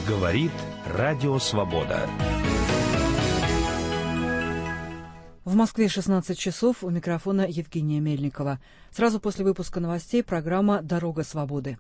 Говорит Радио Свобода. В Москве 16 часов, у микрофона Евгения Мельникова. Сразу после выпуска новостей программа «Дорога свободы».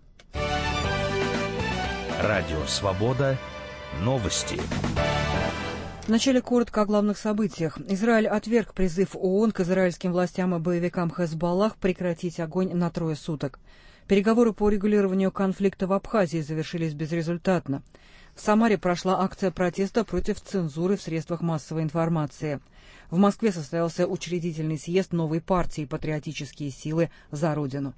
Радио Свобода. Новости. Вначале коротко о главных событиях. Израиль отверг призыв ООН к израильским властям и боевикам Хезболлах прекратить огонь на 3 суток. Переговоры по урегулированию конфликта в Абхазии завершились безрезультатно. В Самаре прошла акция протеста против цензуры в средствах массовой информации. В Москве состоялся учредительный съезд новой партии «Патриотические силы за Родину».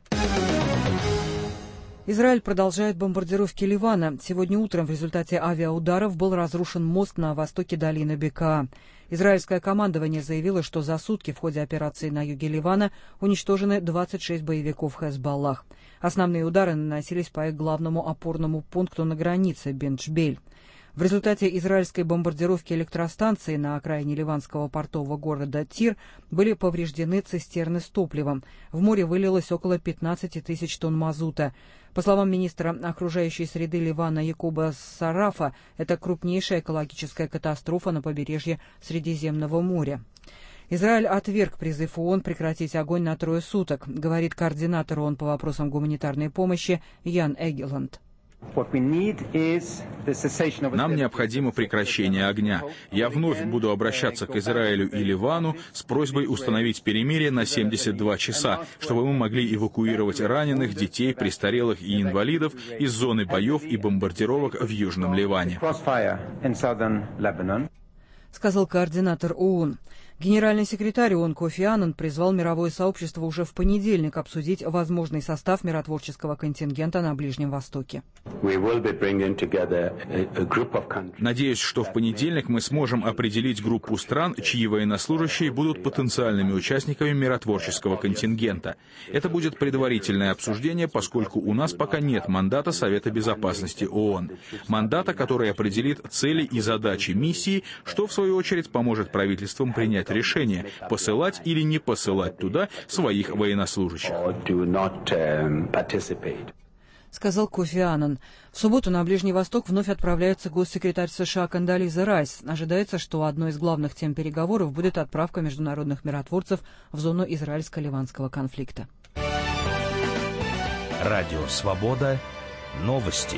Израиль продолжает бомбардировки Ливана. Сегодня утром в результате авиаударов был разрушен мост на востоке долины Бекаа. Израильское командование заявило, что за сутки в ходе операции на юге Ливана уничтожены 26 боевиков Хезболлах. Основные удары наносились по их главному опорному пункту на границе Бен-Джбель. В результате израильской бомбардировки электростанции на окраине ливанского портового города Тир были повреждены цистерны с топливом. В море вылилось около 15 тысяч тонн мазута. По словам министра окружающей среды Ливана Якуба Сарафа, это крупнейшая экологическая катастрофа на побережье Средиземного моря. Израиль отверг призыв ООН прекратить огонь на 3 суток, говорит координатор ООН по вопросам гуманитарной помощи Ян Эгеланд. Нам необходимо прекращение огня. Я вновь буду обращаться к Израилю и Ливану с просьбой установить перемирие на 72 часа, чтобы мы могли эвакуировать раненых, детей, престарелых и инвалидов из зоны боев и бомбардировок в Южном Ливане. Сказал координатор ООН. Генеральный секретарь ООН Кофи Аннан призвал мировое сообщество уже в понедельник обсудить возможный состав миротворческого контингента на Ближнем Востоке. Надеюсь, что в понедельник мы сможем определить группу стран, чьи военнослужащие будут потенциальными участниками миротворческого контингента. Это будет предварительное обсуждение, поскольку у нас пока нет мандата Совета Безопасности ООН. Мандата, который определит цели и задачи миссии, что в свою очередь поможет правительствам принять решение, посылать или не посылать туда своих военнослужащих. Сказал Кофи Аннан. В субботу на Ближний Восток вновь отправляется госсекретарь США Кондолиза Райс. Ожидается, что одной из главных тем переговоров будет отправка международных миротворцев в зону израильско-ливанского конфликта. Радио Свобода. Новости.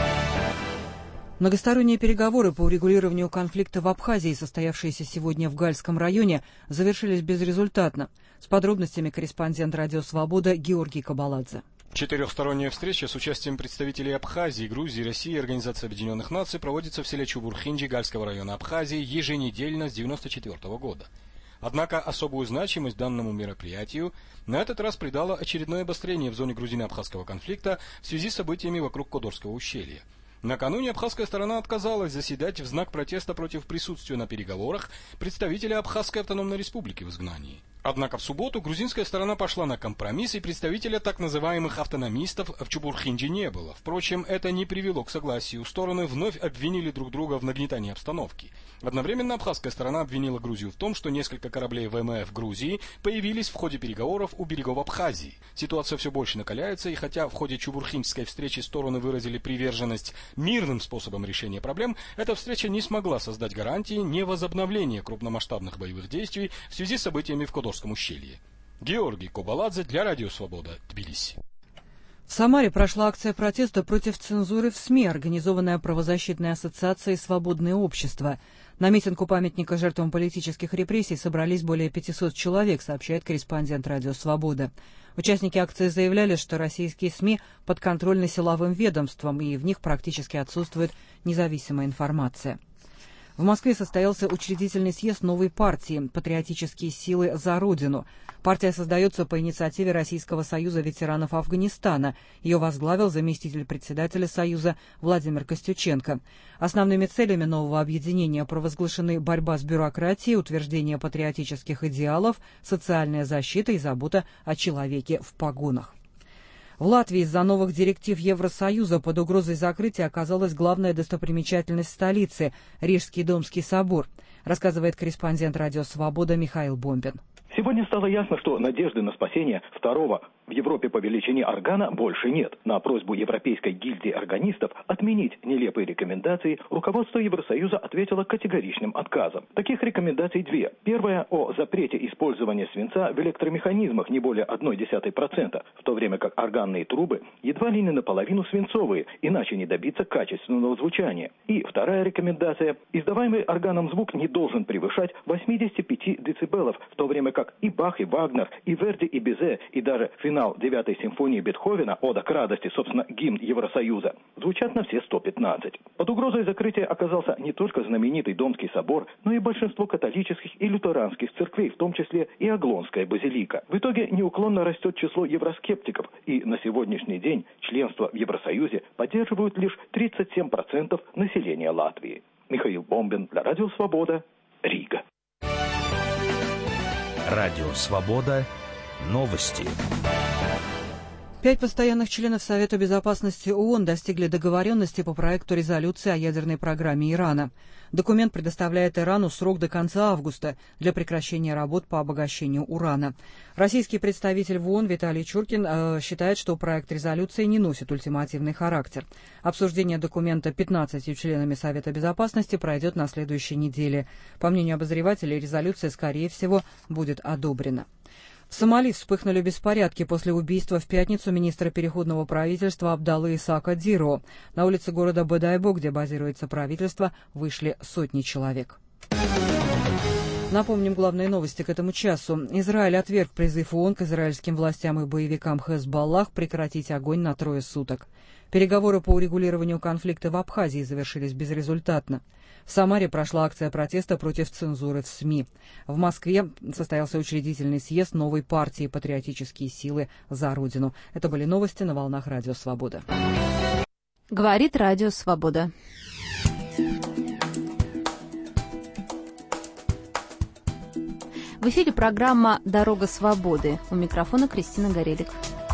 Многосторонние переговоры по урегулированию конфликта в Абхазии, состоявшиеся сегодня в Гальском районе, завершились безрезультатно. С подробностями корреспондент «Радио Свобода» Георгий Кабаладзе. Четырехсторонняя встреча с участием представителей Абхазии, Грузии, России и Организации Объединенных Наций проводится в селе Чубурхинджи Гальского района Абхазии еженедельно с 1994 года. Однако особую значимость данному мероприятию на этот раз придало очередное обострение в зоне грузино-абхазского конфликта в связи с событиями вокруг Кодорского ущелья. Накануне абхазская сторона отказалась заседать в знак протеста против присутствия на переговорах представителя Абхазской автономной республики в изгнании. Однако в субботу грузинская сторона пошла на компромисс, и представителя так называемых автономистов в Чубурхинджи не было. Впрочем, это не привело к согласию. Стороны вновь обвинили друг друга в нагнетании обстановки. Одновременно абхазская сторона обвинила Грузию в том, что несколько кораблей ВМФ Грузии появились в ходе переговоров у берегов Абхазии. Ситуация все больше накаляется, и хотя в ходе Чубурхинджской встречи стороны выразили приверженность мирным способам решения проблем, эта встреча не смогла создать гарантии невозобновления крупномасштабных боевых действий в связи с событиями в Кодорском ущелье. Георгий Кабаладзе для Радио Свобода, Тбилиси. В Самаре прошла акция протеста против цензуры в СМИ, организованная правозащитной ассоциацией «Свободное общество». На митинг у памятника жертвам политических репрессий собрались более 500 человек, сообщает корреспондент «Радио Свобода». Участники акции заявляли, что российские СМИ подконтрольны силовым ведомствам, и в них практически отсутствует независимая информация. В Москве состоялся учредительный съезд новой партии «Патриотические силы за Родину». Партия создается по инициативе Российского союза ветеранов Афганистана. Ее возглавил заместитель председателя Союза Владимир Костюченко. Основными целями нового объединения провозглашены борьба с бюрократией, утверждение патриотических идеалов, социальная защита и забота о человеке в погонах. В Латвии из-за новых директив Евросоюза под угрозой закрытия оказалась главная достопримечательность столицы – Рижский Домский собор, рассказывает корреспондент «Радио Свобода» Михаил Бомбин. Сегодня стало ясно, что надежды на спасение второго в Европе по величине органа больше нет. На просьбу Европейской гильдии органистов отменить нелепые рекомендации руководство Евросоюза ответило категоричным отказом. Таких рекомендаций две. Первая о запрете использования свинца в электромеханизмах не более 0,1%, в то время как органные трубы едва ли не наполовину свинцовые, иначе не добиться качественного звучания. И вторая рекомендация. Издаваемый органом звук не должен превышать 85 дБ, в то время как и Бах, и Вагнер, и Верди, и Бизе, и даже финал 9-й симфонии Бетховена, «Ода к радости», собственно, гимн Евросоюза, звучат на все 115. Под угрозой закрытия оказался не только знаменитый Домский собор, но и большинство католических и лютеранских церквей, в том числе и Аглонская базилика. В итоге неуклонно растет число евроскептиков, и на сегодняшний день членство в Евросоюзе поддерживают лишь 37% населения Латвии. Михаил Бомбин для Радио Свобода, Рига. Радио Свобода. Новости. 5 постоянных членов Совета безопасности ООН достигли договоренности по проекту резолюции о ядерной программе Ирана. Документ предоставляет Ирану срок до конца августа для прекращения работ по обогащению урана. Российский представитель в ООН Виталий Чуркин считает, что проект резолюции не носит ультимативный характер. Обсуждение документа 15 членами Совета безопасности пройдет на следующей неделе. По мнению обозревателей, резолюция, скорее всего, будет одобрена. В Сомали вспыхнули беспорядки после убийства в пятницу министра переходного правительства Абдаллы Исаака Диро. На улице города Бодайбо, где базируется правительство, вышли сотни человек. Напомним главные новости к этому часу. Израиль отверг призыв ООН к израильским властям и боевикам Хезболлах прекратить огонь на 3 суток. Переговоры по урегулированию конфликта в Абхазии завершились безрезультатно. В Самаре прошла акция протеста против цензуры в СМИ. В Москве состоялся учредительный съезд новой партии «Патриотические силы за Родину». Это были новости на волнах Радио Свобода. Говорит Радио Свобода. В эфире программа «Дорога свободы». У микрофона Кристина Горелик.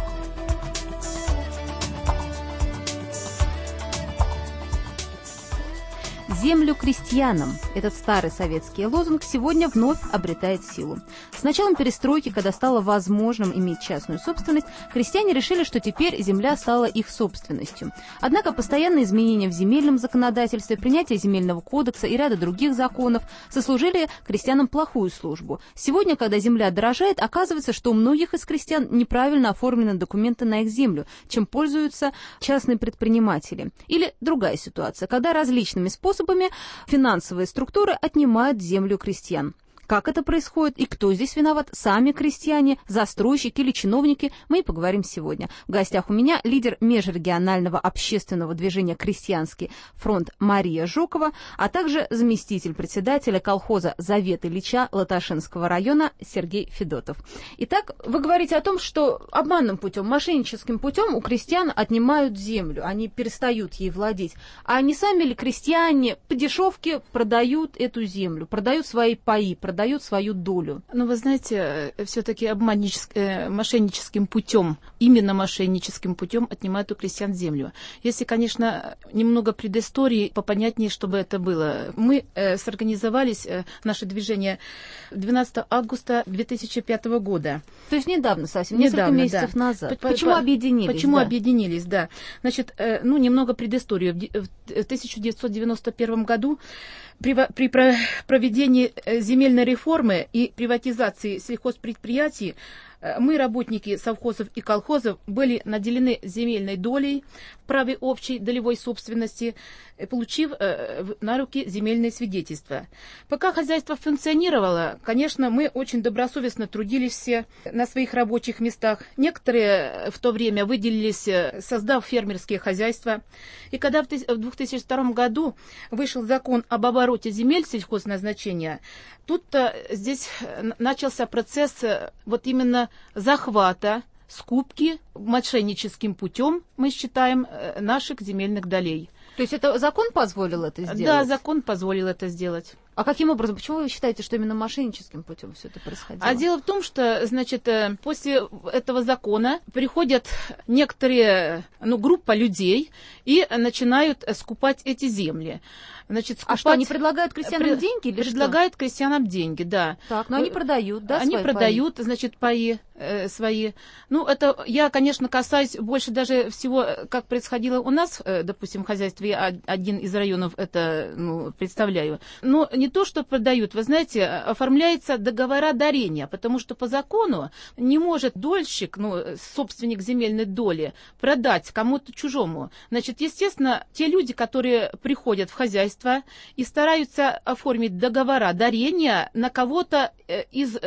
«Землю крестьянам» – этот старый советский лозунг сегодня вновь обретает силу. С началом перестройки, когда стало возможным иметь частную собственность, крестьяне решили, что теперь земля стала их собственностью. Однако постоянные изменения в земельном законодательстве, принятие земельного кодекса и ряда других законов сослужили крестьянам плохую службу. Сегодня, когда земля дорожает, оказывается, что у многих из крестьян неправильно оформлены документы на их землю, чем пользуются частные предприниматели. Или другая ситуация, когда различными способами финансовые структуры отнимают землю крестьян. Как это происходит и кто здесь виноват, сами крестьяне, застройщики или чиновники, мы и поговорим сегодня. В гостях у меня лидер межрегионального общественного движения «Крестьянский фронт» Мария Жукова, а также заместитель председателя колхоза «Завет Ильича» Латашинского района Сергей Федотов. Итак, вы говорите о том, что обманным путем, мошенническим путем у крестьян отнимают землю, они перестают ей владеть. А не сами ли крестьяне по дешевке продают эту землю, продают свои паи, продают свою долю? Ну, вы знаете, все-таки мошенническим путем, именно мошенническим путем отнимают у крестьян землю. Если, конечно, немного предыстории, попонятнее, чтобы это было. Мы сорганизовались, наше движение, 12 августа 2005 года. То есть недавно совсем, несколько месяцев назад. Почему объединились? Почему объединились, да. Значит, немного предыстории. В 1991 году при проведении земельной реформы и приватизации сельхозпредприятий мы, работники совхозов и колхозов, были наделены земельной долей в праве общей долевой собственности, получив на руки земельные свидетельства. Пока хозяйство функционировало, конечно, мы очень добросовестно трудились все на своих рабочих местах. Некоторые в то время выделились, создав фермерские хозяйства. И когда в 2002 году вышел закон об обороте земель сельхозназначения, тут-то здесь начался процесс вот именно захвата, скупки мошенническим путем, мы считаем, наших земельных долей. То есть это закон позволил это сделать? Да, закон позволил это сделать. А каким образом? Почему вы считаете, что именно мошенническим путем все это происходило? А дело в том, что, значит, после этого закона приходят некоторые, группа людей и начинают скупать эти земли. Значит, А что, они предлагают крестьянам деньги или предлагают крестьянам деньги, да. Так, но они продают, да, они свои продают, паи? значит, паи свои. Это я, конечно, касаюсь больше даже всего, как происходило у нас, допустим, в хозяйстве, я один из районов это представляю. Но не то, что продают, вы знаете, оформляется договора дарения, потому что по закону не может дольщик, собственник земельной доли, продать кому-то чужому. Значит, естественно, те люди, которые приходят в хозяйство и стараются оформить договора дарения на кого-то из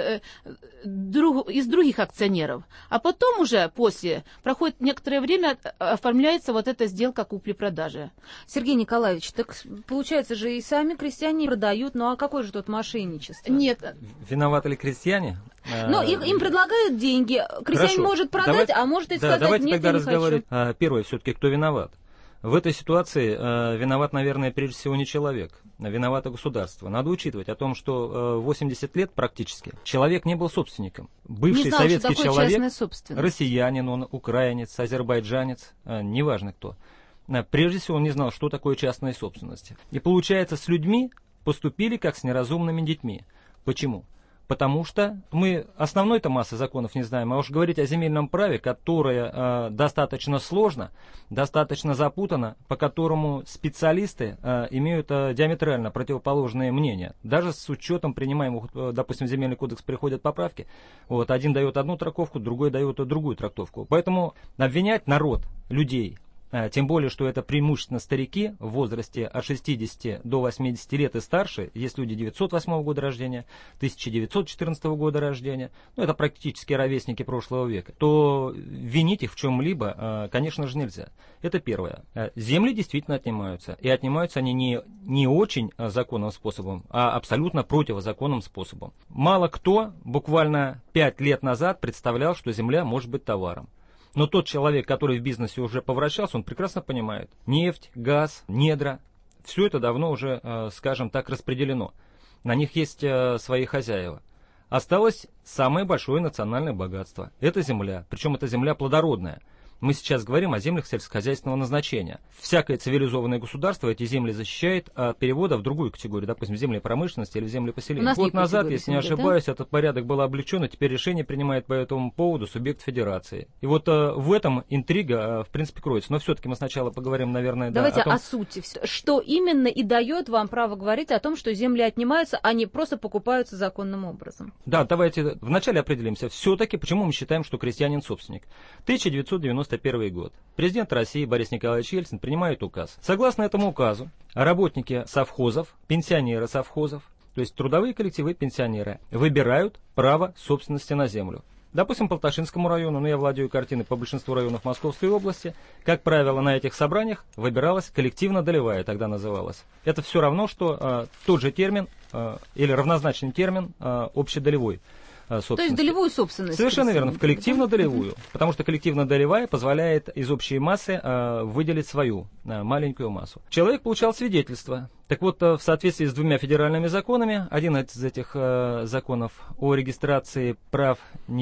других акционеров. А потом уже после, проходит некоторое время, оформляется вот эта сделка купли-продажи. Сергей Николаевич, так получается же и сами крестьяне продают, а какое же тут мошенничество? Нет. Виноваты ли крестьяне? Им предлагают деньги, крестьянин может продать, а может и сказать, давайте нет, тогда я не разговаривать. хочу. Первое, все-таки, кто виноват? В этой ситуации виноват, наверное, прежде всего не человек, виновато государство. Надо учитывать о том, что 80 лет практически человек не был собственником. Бывший советский человек, россиянин, он украинец, азербайджанец, неважно кто. Прежде всего он не знал, что такое частная собственность. И получается, с людьми поступили как с неразумными детьми. Почему? Потому что мы основной-то массы законов не знаем, а уж говорить о земельном праве, которое достаточно сложно, достаточно запутано, по которому специалисты имеют диаметрально противоположные мнения. Даже с учетом принимаемых, допустим, в земельный кодекс приходят поправки, один дает одну трактовку, другой дает другую трактовку. Поэтому обвинять народ, людей, тем более, что это преимущественно старики в возрасте от 60 до 80 лет и старше. Есть люди 908 года рождения, 1914 года рождения. Это практически ровесники прошлого века. То винить их в чем-либо, конечно же, нельзя. Это первое. Земли действительно отнимаются. И отнимаются они не очень законным способом, а абсолютно противозаконным способом. Мало кто буквально 5 лет назад представлял, что земля может быть товаром. Но тот человек, который в бизнесе уже повращался, он прекрасно понимает. Нефть, газ, недра, все это давно уже, скажем так, распределено. На них есть свои хозяева. Осталось самое большое национальное богатство. Это земля. Причем это земля плодородная. Мы сейчас говорим о землях сельскохозяйственного назначения. Всякое цивилизованное государство эти земли защищает от перевода в другую категорию, допустим, земли промышленности или земли поселения. Год назад, если не ошибаюсь, этот порядок был облегчен, и теперь решение принимает по этому поводу субъект федерации. И в этом интрига, в принципе, кроется. Но все-таки мы сначала поговорим, наверное, давайте о сути. Что именно и дает вам право говорить о том, что земли отнимаются, а не просто покупаются законным образом? Да, давайте вначале определимся. Все-таки, почему мы считаем, что крестьянин собственник. 1991 год. Президент России Борис Николаевич Ельцин принимает указ. Согласно этому указу, работники совхозов, пенсионеры совхозов, то есть трудовые коллективы пенсионеры, выбирают право собственности на землю. Допустим, по Полташинскому району, я владею картиной по большинству районов Московской области, как правило, на этих собраниях выбиралась коллективно-долевая, тогда называлась. Это все равно, что тот же термин, или равнозначный термин, общедолевой. То есть долевую собственность. Совершенно верно, в коллективно-долевую. Потому что коллективно-долевая позволяет из общей массы выделить свою маленькую массу. Человек получал свидетельство. Так вот, в соответствии с двумя федеральными законами, один из этих законов о регистрации прав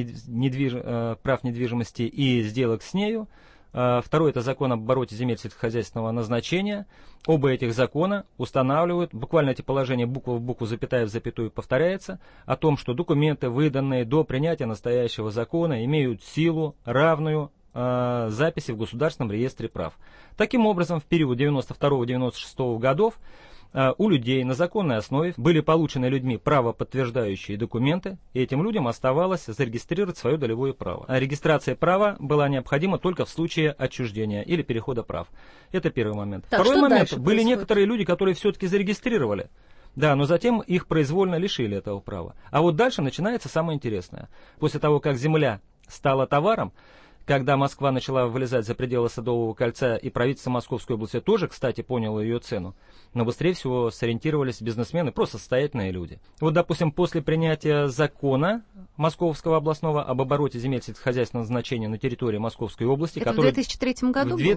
недвижимости и сделок с нею, второй — это закон об обороте земель сельскохозяйственного назначения. Оба этих закона устанавливают, буквально эти положения буква в букву, запятая в запятую повторяется, о том, что документы, выданные до принятия настоящего закона, имеют силу, равную записи в Государственном реестре прав. Таким образом, в период 92-96 годов у людей на законной основе были получены людьми правоподтверждающие документы, и этим людям оставалось зарегистрировать свое долевое право. А регистрация права была необходима только в случае отчуждения или перехода прав. Это первый момент. Так, второй момент. Были происходит? Некоторые люди, которые все-таки зарегистрировали. Да, но затем их произвольно лишили этого права. А вот дальше начинается самое интересное. После того, как земля стала товаром, когда Москва начала вылезать за пределы Садового кольца, и правительство Московской области тоже, кстати, поняло ее цену, но быстрее всего сориентировались бизнесмены, просто состоятельные люди. Вот, допустим, после принятия закона Московского областного об обороте земель сельскохозяйственного значения на территории Московской области, это который в 2003 году в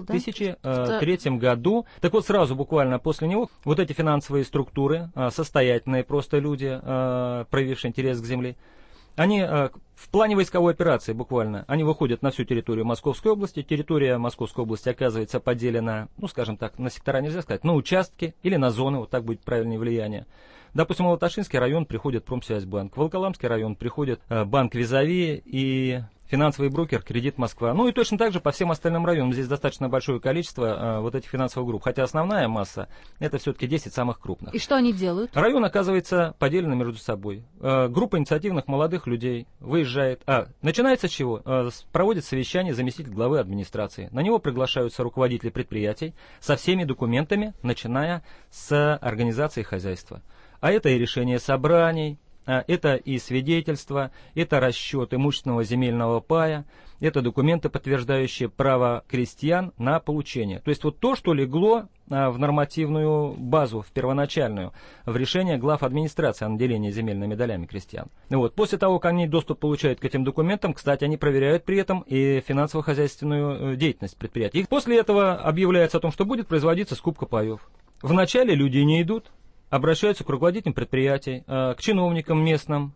2003 году. Так вот, сразу буквально после него вот эти финансовые структуры, состоятельные просто люди, проявившие интерес к земле, они в плане войсковой операции буквально, они выходят на всю территорию Московской области. Территория Московской области оказывается поделена, ну, скажем так, на сектора нельзя сказать, на участки или на зоны, вот так будет правильнее влияние. Допустим, в Волоташинский район приходит Промсвязьбанк, в Волоколамский район приходит банк Визави и финансовый брокер «Кредит Москва». Ну и точно так же по всем остальным районам. Здесь достаточно большое количество вот этих финансовых групп. Хотя основная масса – это все-таки 10 самых крупных. И что они делают? Район оказывается поделен между собой. Группа инициативных молодых людей выезжает. Начинается с чего? Проводит совещание заместитель главы администрации. На него приглашаются руководители предприятий со всеми документами, начиная с организации хозяйства. А это и решение собраний, это и свидетельства, это расчет имущественного земельного пая, это документы, подтверждающие право крестьян на получение. То есть вот то, что легло в нормативную базу, в первоначальную, в решение глав администрации о наделении земельными долями крестьян. Вот. После того, как они доступ получают к этим документам, кстати, они проверяют при этом и финансово-хозяйственную деятельность предприятий. И после этого объявляется о том, что будет производиться скупка паев. Вначале люди не идут, обращаются к руководителям предприятий, к чиновникам местным,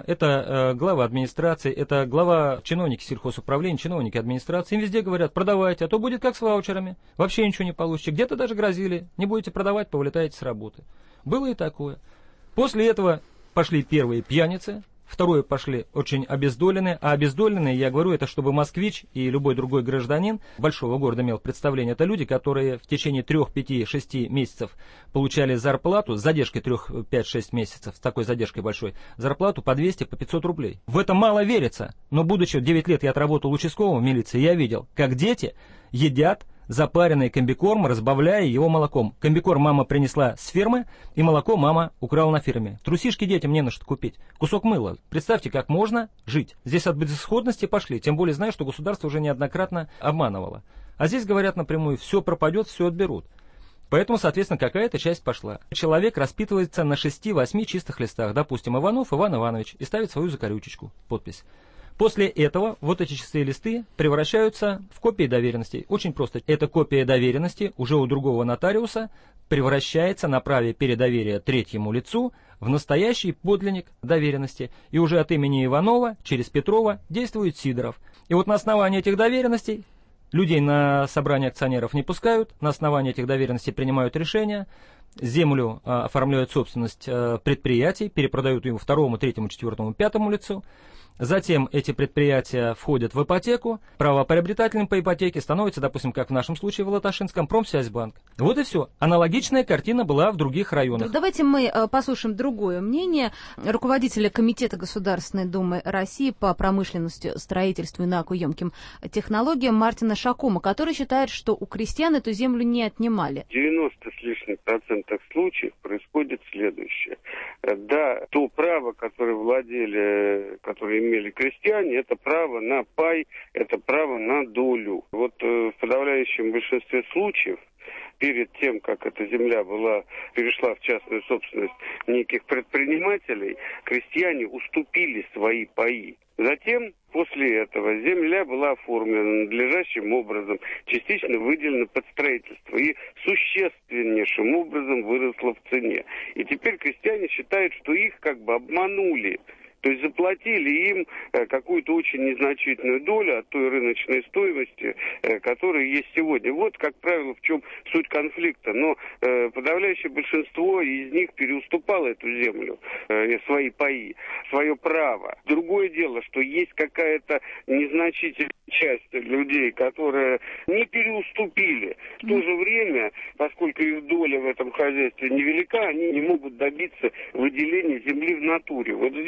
это глава администрации, это глава чиновники сельхозуправления, чиновники администрации, им везде говорят, продавайте, а то будет как с ваучерами, вообще ничего не получите. Где-то даже грозили, не будете продавать, повылетаете с работы. Было и такое. После этого пошли первые пьяницы, второе пошли очень обездоленные, а обездоленные, я говорю, это чтобы москвич и любой другой гражданин большого города имел представление. Это люди, которые в течение 3, 5, 6 месяцев получали зарплату с задержкой 3, 5, 6 месяцев, с такой задержкой большой, зарплату по 200, по 500 рублей. В это мало верится, но будучи 9 лет я отработал участковым в милиции, я видел, как дети едят запаренный комбикорм, разбавляя его молоком. Комбикорм мама принесла с фермы, и молоко мама украла на ферме. Трусишки детям не на что купить. Кусок мыла. Представьте, как можно жить. Здесь от безысходности пошли. Тем более знаю, что государство уже неоднократно обманывало. А здесь говорят напрямую, все пропадет, все отберут. Поэтому, соответственно, какая-то часть пошла. Человек распитывается на 6-8 чистых листах. Допустим, Иванов Иван Иванович, и ставит свою закорючечку, подпись. После этого вот эти чистые листы превращаются в копии доверенностей. Очень просто. Эта копия доверенности уже у другого нотариуса превращается на праве передоверия третьему лицу в настоящий подлинник доверенности. И уже от имени Иванова через Петрова действует Сидоров. И вот на основании этих доверенностей людей на собрание акционеров не пускают, на основании этих доверенностей принимают решения, землю оформляют собственность предприятий, перепродают ее второму, третьему, четвертому, пятому лицу. Затем эти предприятия входят в ипотеку, правоприобретателем по ипотеке становится, допустим, как в нашем случае в Волоташинском, Промсвязьбанк. Вот и все. Аналогичная картина была в других районах. Давайте мы послушаем другое мнение руководителя Комитета Государственной Думы России по промышленности, строительству и наркоемким технологиям Мартина Шакума, который считает, что у крестьян эту землю не отнимали. 90 с лишним процентов случаев происходит следующее. Да, то право, которое владели, которое имели крестьяне, это право на пай, это право на долю. Вот в подавляющем большинстве случаев, перед тем, как эта земля перешла в частную собственность неких предпринимателей, крестьяне уступили свои паи. Затем, после этого, земля была оформлена надлежащим образом, частично выделена под строительство и существеннейшим образом выросла в цене. И теперь крестьяне считают, что их как бы обманули. То есть заплатили им какую-то очень незначительную долю от той рыночной стоимости, которая есть сегодня. Вот, как правило, в чем суть конфликта. Но подавляющее большинство из них переуступало эту землю, свои паи, свое право. Другое дело, что есть какая-то незначительная часть людей, которые не переуступили. В то же время, поскольку их доля в этом хозяйстве невелика, они не могут добиться выделения земли в натуре. Вот здесь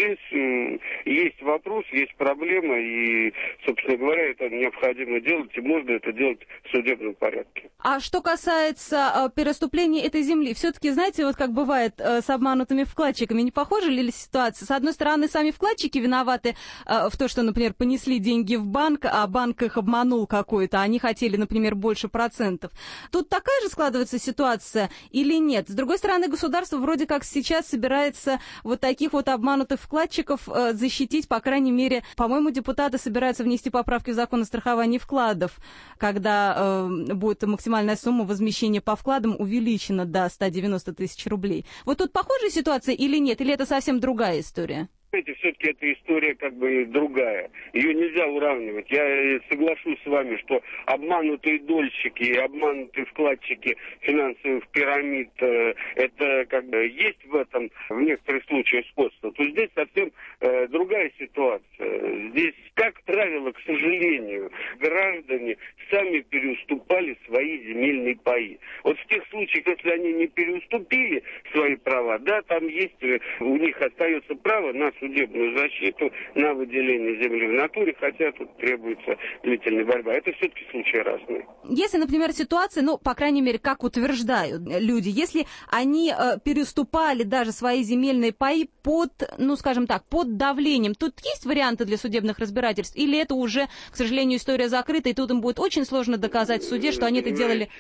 этом есть вопрос, есть проблема, и, собственно говоря, это необходимо делать, и можно это делать в судебном порядке. А что касается переступления этой земли, все-таки, знаете, вот как бывает с обманутыми вкладчиками, не похожа ли ситуация? С одной стороны, сами вкладчики виноваты в том, что, например, понесли деньги в банк, а банк их обманул какой-то, они хотели, например, больше процентов. Тут такая же складывается ситуация или нет? С другой стороны, государство вроде как сейчас собирается вот таких вот обманутых вкладчиков защитить, по крайней мере, по-моему, депутаты собираются внести поправки в закон о страховании вкладов, когда будет максимальная сумма возмещения по вкладам увеличена до 190 тысяч рублей. Вот тут похожая ситуация или нет? Или это совсем другая история? Все-таки эта история как бы другая. Ее нельзя уравнивать. Я соглашусь с вами, что обманутые дольщики и обманутые вкладчики финансовых пирамид, это как бы есть в этом в некоторых случаях сходство. То здесь совсем другая ситуация. Здесь, как правило, к сожалению, граждане сами переуступали свои земельные паи. Вот в тех случаях, если они не переуступили свои права, да, там есть, у них остается право на судебную защиту, на выделение земли в натуре, хотя тут требуется длительная борьба. Это все-таки случаи разные. Если, например, ситуация, ну, по крайней мере, как утверждают люди, если они переступали даже свои земельные паи под, ну, скажем так, под давлением, тут есть варианты для судебных разбирательств? Или это уже, к сожалению, история закрыта, и тут им будет очень сложно доказать в суде, что они это делали?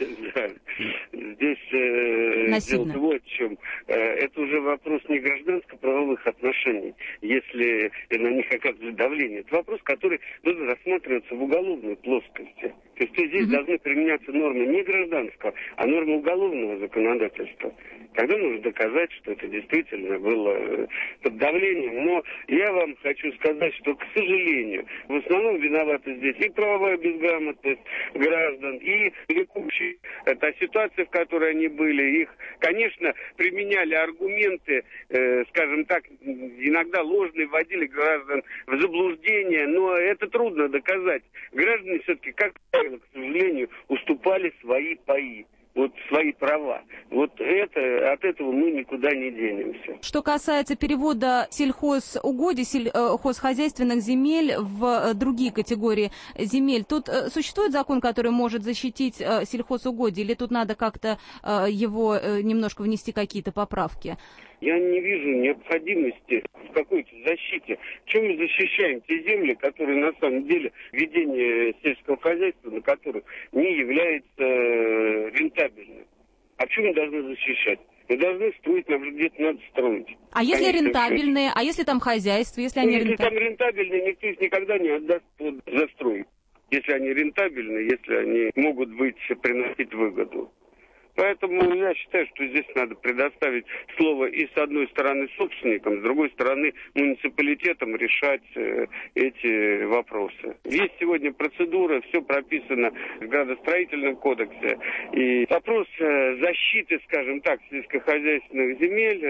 Здесь дело вот в чем. Это уже вопрос не гражданско-правовых отношений, если на них оказывается давление. Это вопрос, который должен рассматриваться в уголовной плоскости. То есть здесь должны применяться нормы не гражданского, а нормы уголовного законодательства. Тогда нужно доказать, что это действительно было под давлением. Но я вам хочу сказать, что, к сожалению, в основном виноваты здесь и правовая безграмотность граждан, и векущие. Та ситуация, в которой они были, их, конечно, применяли аргументы, скажем так, иногда ложные, вводили граждан в заблуждение, но это трудно доказать. Граждане все-таки, как правило, к сожалению, уступали свои паи. Вот свои права. Вот это, от этого мы никуда не денемся. Что касается перевода сельхозугодий, сельхозхозяйственных земель в другие категории земель, тут существует закон, который может защитить сельхозугодия, или тут надо как-то его немножко внести какие-то поправки? Я не вижу необходимости в какой-то защите. Чем мы защищаем те земли, которые на самом деле ведение сельского хозяйства, на которых не является рентабельным? А почему мы должны защищать? Мы должны строить, нам же где-то надо строить. А если рентабельные, а если там хозяйство, если они рентабельные? Если там рентабельные, никто их никогда не отдаст под застрой. Если они рентабельные, если они могут приносить выгоду. Поэтому я считаю, что здесь надо предоставить слово и с одной стороны собственникам, с другой стороны муниципалитетам решать эти вопросы. Есть сегодня процедура, все прописано в градостроительном кодексе. И вопрос защиты, скажем так, сельскохозяйственных земель,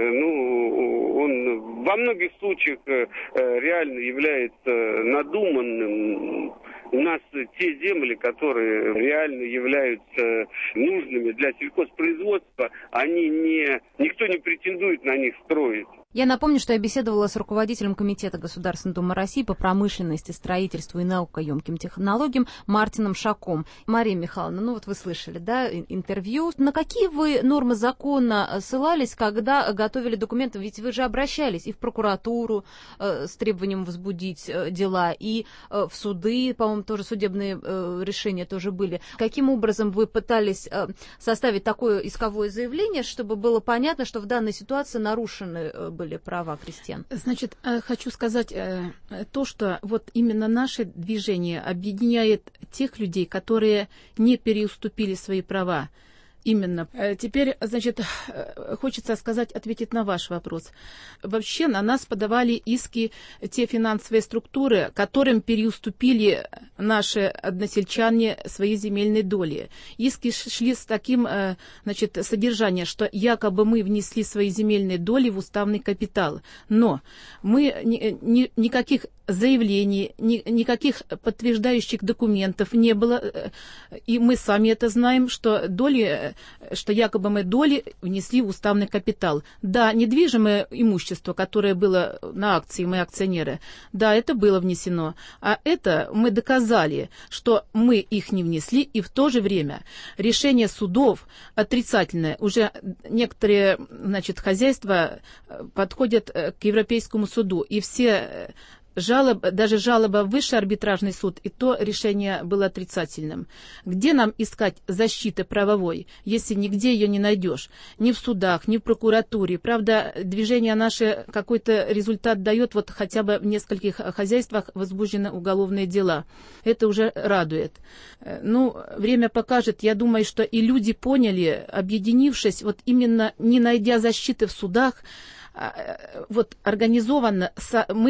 он во многих случаях реально является надуманным. У нас те земли, которые реально являются нужными для сельхозпроизводства, никто не претендует на них строить. Я напомню, что я беседовала с руководителем Комитета Государственной Думы России по промышленности, строительству и наукоемким технологиям Мартином Шаком. Мария Михайловна, ну вот вы слышали, да, интервью. На какие вы нормы закона ссылались, когда готовили документы? Ведь вы же обращались и в прокуратуру с требованием возбудить дела, и в суды, по-моему, тоже судебные решения тоже были. Каким образом вы пытались составить такое исковое заявление, чтобы было понятно, что в данной ситуации нарушены были права крестьян? Значит, хочу сказать то, что вот именно наше движение объединяет тех людей, которые не переуступили свои права. Именно. Теперь, значит, хочется ответить на ваш вопрос. Вообще на нас подавали иски те финансовые структуры, которым переуступили наши односельчане свои земельные доли. Иски шли с таким, значит, содержанием, что якобы мы внесли свои земельные доли в уставный капитал. Но мы никаких заявлений, никаких подтверждающих документов не было. И мы сами это знаем, что якобы мы доли внесли в уставный капитал. Да, недвижимое имущество, которое было на акции, мы акционеры, да, это было внесено. А это мы доказали, что мы их не внесли, и в то же время решение судов отрицательное. Уже некоторые, хозяйства подходят к Европейскому суду, и все даже жалоба в высший арбитражный суд, и то решение было отрицательным. Где нам искать защиты правовой, если нигде ее не найдешь? Ни в судах, ни в прокуратуре. Правда, движение наше какой-то результат дает, вот хотя бы в нескольких хозяйствах возбуждены уголовные дела. Это уже радует. Время покажет. Я думаю, что и люди поняли, объединившись, вот именно не найдя защиты в судах, организованно, мы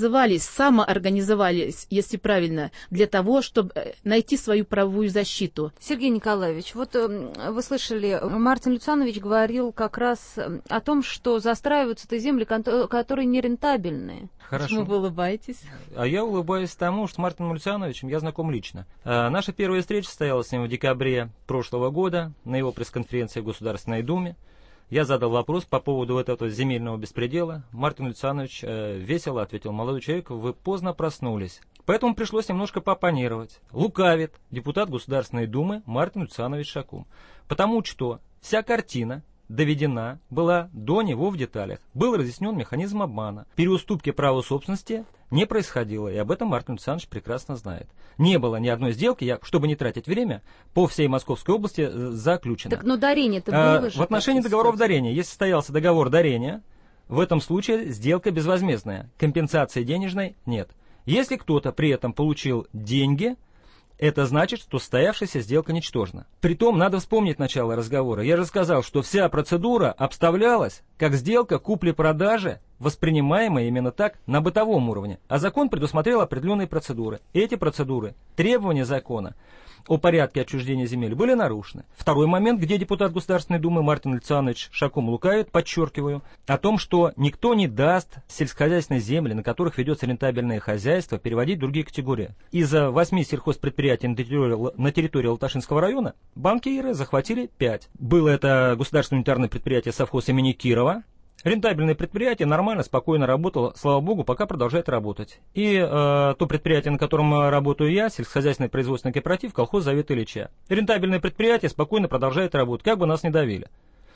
самоорганизовались, если правильно, для того, чтобы найти свою правовую защиту. Сергей Николаевич, вот вы слышали, Мартин Люцианович говорил как раз о том, что застраиваются те земли, которые нерентабельные. Хорошо. Почему вы улыбаетесь? А я улыбаюсь тому, что с Мартином Люциановичем я знаком лично. Наша первая встреча состоялась с ним в декабре прошлого года на его пресс-конференции в Государственной Думе. Я задал вопрос по поводу этого земельного беспредела. Мартин Люцианович весело ответил: молодой человек, вы поздно проснулись. Поэтому пришлось немножко пооппонировать. Лукавит депутат Государственной Думы Мартин Люцианович Шакум. Потому что вся картина доведена была до него в деталях. Был разъяснен механизм обмана. Переуступки права собственности не происходило, и об этом Мартин Люцианович прекрасно знает. Не было ни одной сделки, чтобы не тратить время, по всей Московской области заключено. Так, но дарение-то было же. В отношении договоров дарения, если состоялся договор дарения, в этом случае сделка безвозмездная, компенсации денежной нет. Если кто-то при этом получил деньги, это значит, что состоявшаяся сделка ничтожна. Притом, надо вспомнить начало разговора. Я же сказал, что вся процедура обставлялась как сделка купли-продажи, воспринимаемая именно так на бытовом уровне. А закон предусмотрел определенные процедуры. Эти процедуры, требования закона о порядке отчуждения земель были нарушены. Второй момент, где депутат Государственной Думы Мартин Люцианович Шакум лукавит, подчеркиваю, о том, что никто не даст сельскохозяйственные земли, на которых ведется рентабельное хозяйство, переводить в другие категории. Из 8 сельхозпредприятий на территории Алташинского района банкиры захватили 5. Было это государственное унитарное предприятие совхоз имени Кирова. Рентабельное предприятие нормально, спокойно работало, слава богу, пока продолжает работать. И то предприятие, на котором работаю я, сельскохозяйственный производственный кооператив, колхоз Завет Ильича. Рентабельное предприятие спокойно продолжает работать, как бы нас ни давили.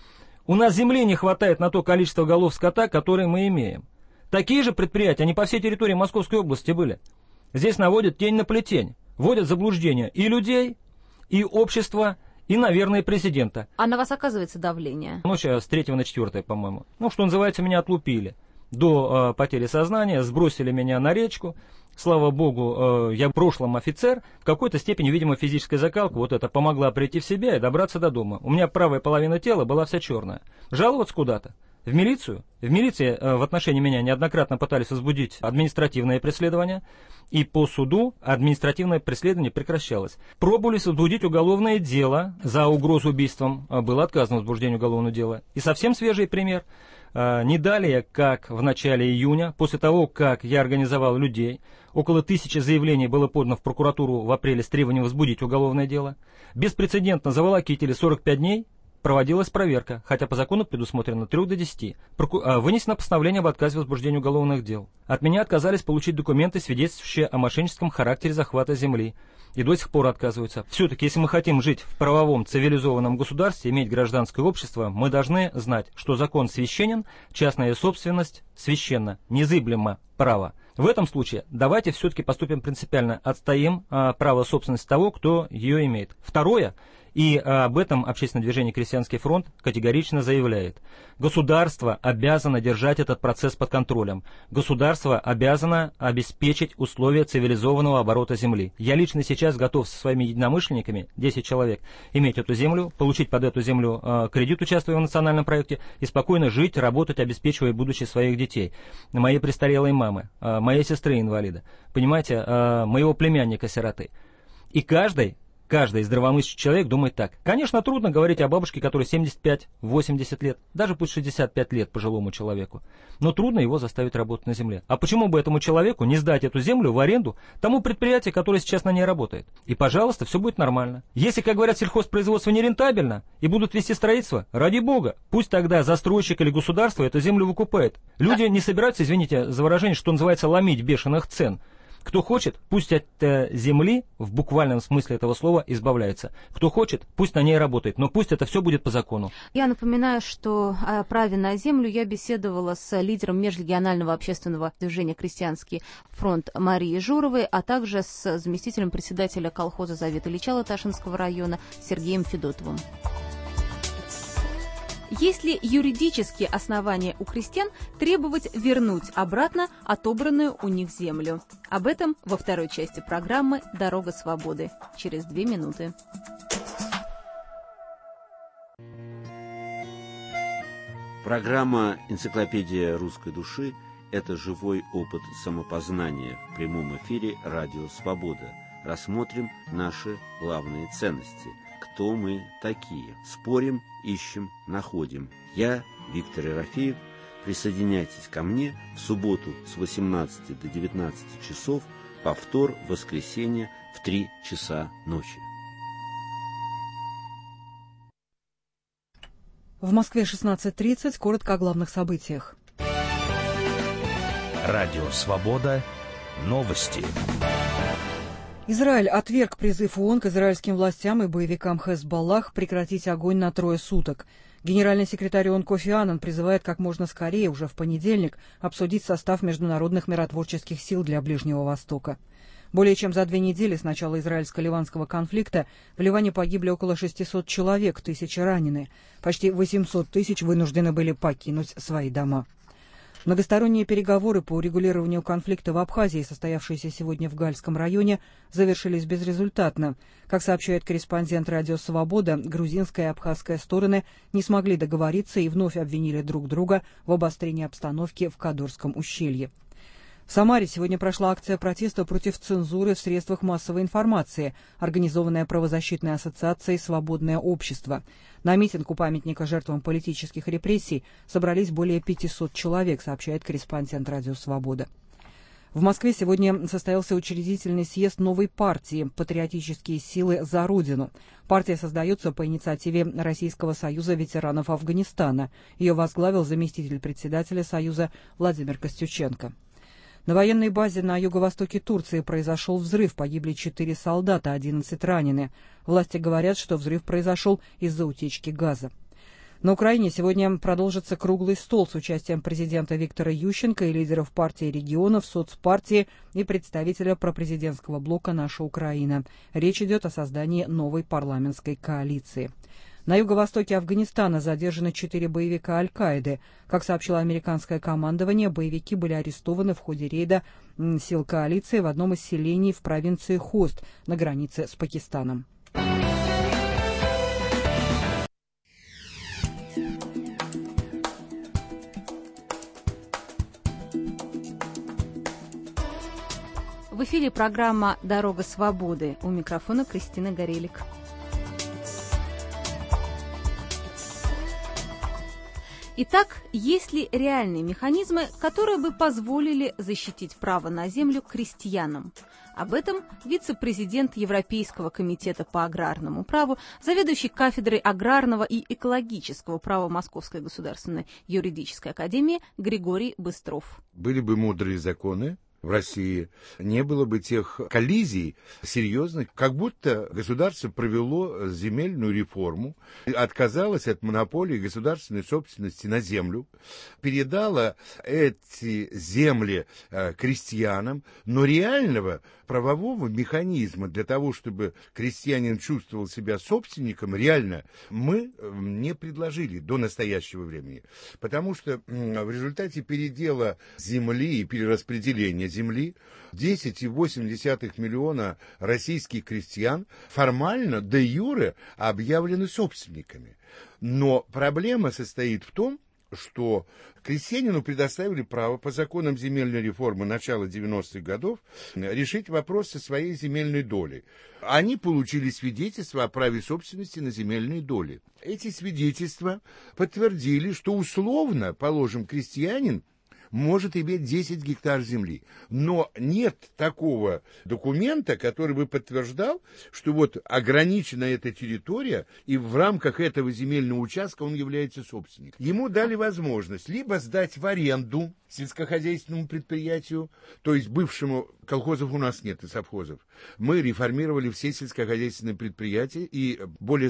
У нас земли не хватает на то количество голов скота, которые мы имеем. Такие же предприятия, они по всей территории Московской области были. Здесь наводят тень на плетень, вводят в заблуждение и людей, и общество, и, наверное, президента. А на вас оказывается давление? Ночь с 3 на 4, по-моему. Что называется, меня отлупили. До потери сознания, сбросили меня на речку. Слава богу, я в прошлом офицер. В какой-то степени, видимо, физическая закалка вот это помогла прийти в себя и добраться до дома. У меня правая половина тела была вся черная. Жаловаться куда-то? В милицию? В милиции в отношении меня неоднократно пытались возбудить административное преследование, и по суду административное преследование прекращалось. Пробовали возбудить уголовное дело за угрозу убийством, было отказано в возбуждении уголовного дела. И совсем свежий пример. Не далее, как в начале июня, после того, как я организовал людей, около 1000 заявлений было подано в прокуратуру в апреле с требованием возбудить уголовное дело. Беспрецедентно заволокитили 45 дней. Проводилась проверка, хотя по закону предусмотрено 3 до 10. Вынесено постановление об отказе в возбуждении уголовных дел. От меня отказались получить документы, свидетельствующие о мошенническом характере захвата земли. И до сих пор отказываются. Все-таки, если мы хотим жить в правовом цивилизованном государстве, иметь гражданское общество, мы должны знать, что закон священен, частная собственность священна, незыблемо право. В этом случае давайте все-таки поступим принципиально, отстоим право собственности того, кто ее имеет. Второе. И об этом общественное движение «Крестьянский фронт» категорично заявляет. Государство обязано держать этот процесс под контролем. Государство обязано обеспечить условия цивилизованного оборота земли. Я лично сейчас готов со своими единомышленниками, 10 человек, иметь эту землю, получить под эту землю кредит, участвуя в национальном проекте, и спокойно жить, работать, обеспечивая будущее своих детей. Моей престарелой мамы, моей сестры-инвалида, понимаете, моего племянника-сироты. И каждый Каждый здравомыслящий человек думает так. Конечно, трудно говорить о бабушке, которой 75-80 лет, даже пусть 65 лет пожилому человеку. Но трудно его заставить работать на земле. А почему бы этому человеку не сдать эту землю в аренду тому предприятию, которое сейчас на ней работает? И, пожалуйста, все будет нормально. Если, как говорят, сельхозпроизводство нерентабельно и будут вести строительство, ради бога, пусть тогда застройщик или государство эту землю выкупает. Люди не собираются, извините за выражение, что называется, ломить бешеных цен. Кто хочет, пусть от земли, в буквальном смысле этого слова, избавляется. Кто хочет, пусть на ней работает, но пусть это все будет по закону. Я напоминаю, что о праве на землю я беседовала с лидером межрегионального общественного движения «Крестьянский фронт» Марией Журовой, а также с заместителем председателя колхоза «Завет Ильича» Латашинского района Сергеем Федотовым. Есть ли юридические основания у крестьян требовать вернуть обратно отобранную у них землю? Об этом во второй части программы «Дорога свободы» через 2 минуты. Программа «Энциклопедия русской души» – это живой опыт самопознания в прямом эфире «Радио Свобода». Рассмотрим наши главные ценности. Кто мы такие? Спорим, ищем, находим. Я, Виктор Ерофеев. Присоединяйтесь ко мне в субботу с 18 до 19 часов, повтор в воскресенье в 3 часа ночи. В Москве 16:30. Коротко о главных событиях. Радио «Свобода». Новости. Израиль отверг призыв ООН к израильским властям и боевикам Хезболлах прекратить огонь на 3 суток. Генеральный секретарь ООН Кофи Аннан призывает как можно скорее, уже в понедельник, обсудить состав международных миротворческих сил для Ближнего Востока. Более чем за 2 недели с начала израильско-ливанского конфликта в Ливане погибли около 600 человек, 1000 ранены. Почти 800 тысяч вынуждены были покинуть свои дома. Многосторонние переговоры по урегулированию конфликта в Абхазии, состоявшиеся сегодня в Гальском районе, завершились безрезультатно. Как сообщает корреспондент «Радио Свобода», грузинская и абхазская стороны не смогли договориться и вновь обвинили друг друга в обострении обстановки в Кадорском ущелье. В Самаре сегодня прошла акция протеста против цензуры в средствах массовой информации, организованная правозащитной ассоциацией «Свободное общество». На митинг у памятника жертвам политических репрессий собрались более 500 человек, сообщает корреспондент «Радио Свобода». В Москве сегодня состоялся учредительный съезд новой партии «Патриотические силы за Родину». Партия создается по инициативе Российского союза ветеранов Афганистана. Ее возглавил заместитель председателя Союза Владимир Костюченко. На военной базе на юго-востоке Турции произошел взрыв, погибли 4 солдата, 11 ранены. Власти говорят, что взрыв произошел из-за утечки газа. На Украине сегодня продолжится круглый стол с участием президента Виктора Ющенко и лидеров партии регионов, соцпартии и представителя пропрезидентского блока «Наша Украина». Речь идет о создании новой парламентской коалиции. На юго-востоке Афганистана задержаны 4 боевика Аль-Каиды. Как сообщило американское командование, боевики были арестованы в ходе рейда сил коалиции в одном из селений в провинции Хост на границе с Пакистаном. В эфире программа «Дорога свободы». У микрофона Кристина Горелик. Итак, есть ли реальные механизмы, которые бы позволили защитить право на землю крестьянам? Об этом вице-президент Европейского комитета по аграрному праву, заведующий кафедрой аграрного и экологического права Московской государственной юридической академии Григорий Быстров. Были бы мудрые законы в России, не было бы тех коллизий серьезных, как будто государство провело земельную реформу, отказалось от монополии государственной собственности на землю, передало эти земли крестьянам, но реального правового механизма для того, чтобы крестьянин чувствовал себя собственником, реально мы не предложили до настоящего времени. Потому что в результате передела земли и перераспределения земли 10,8 миллиона российских крестьян формально де юре объявлены собственниками. Но проблема состоит в том, что крестьянину предоставили право по законам земельной реформы начала 90-х годов решить вопрос со своей земельной долей. Они получили свидетельство о праве собственности на земельные доли. Эти свидетельства подтвердили, что условно, положим, крестьянин может иметь 10 гектар земли. Но нет такого документа, который бы подтверждал, что вот ограничена эта территория, и в рамках этого земельного участка он является собственником. Ему дали возможность либо сдать в аренду сельскохозяйственному предприятию, то есть бывшему, колхозов у нас нет и совхозов. Мы реформировали все сельскохозяйственные предприятия, и более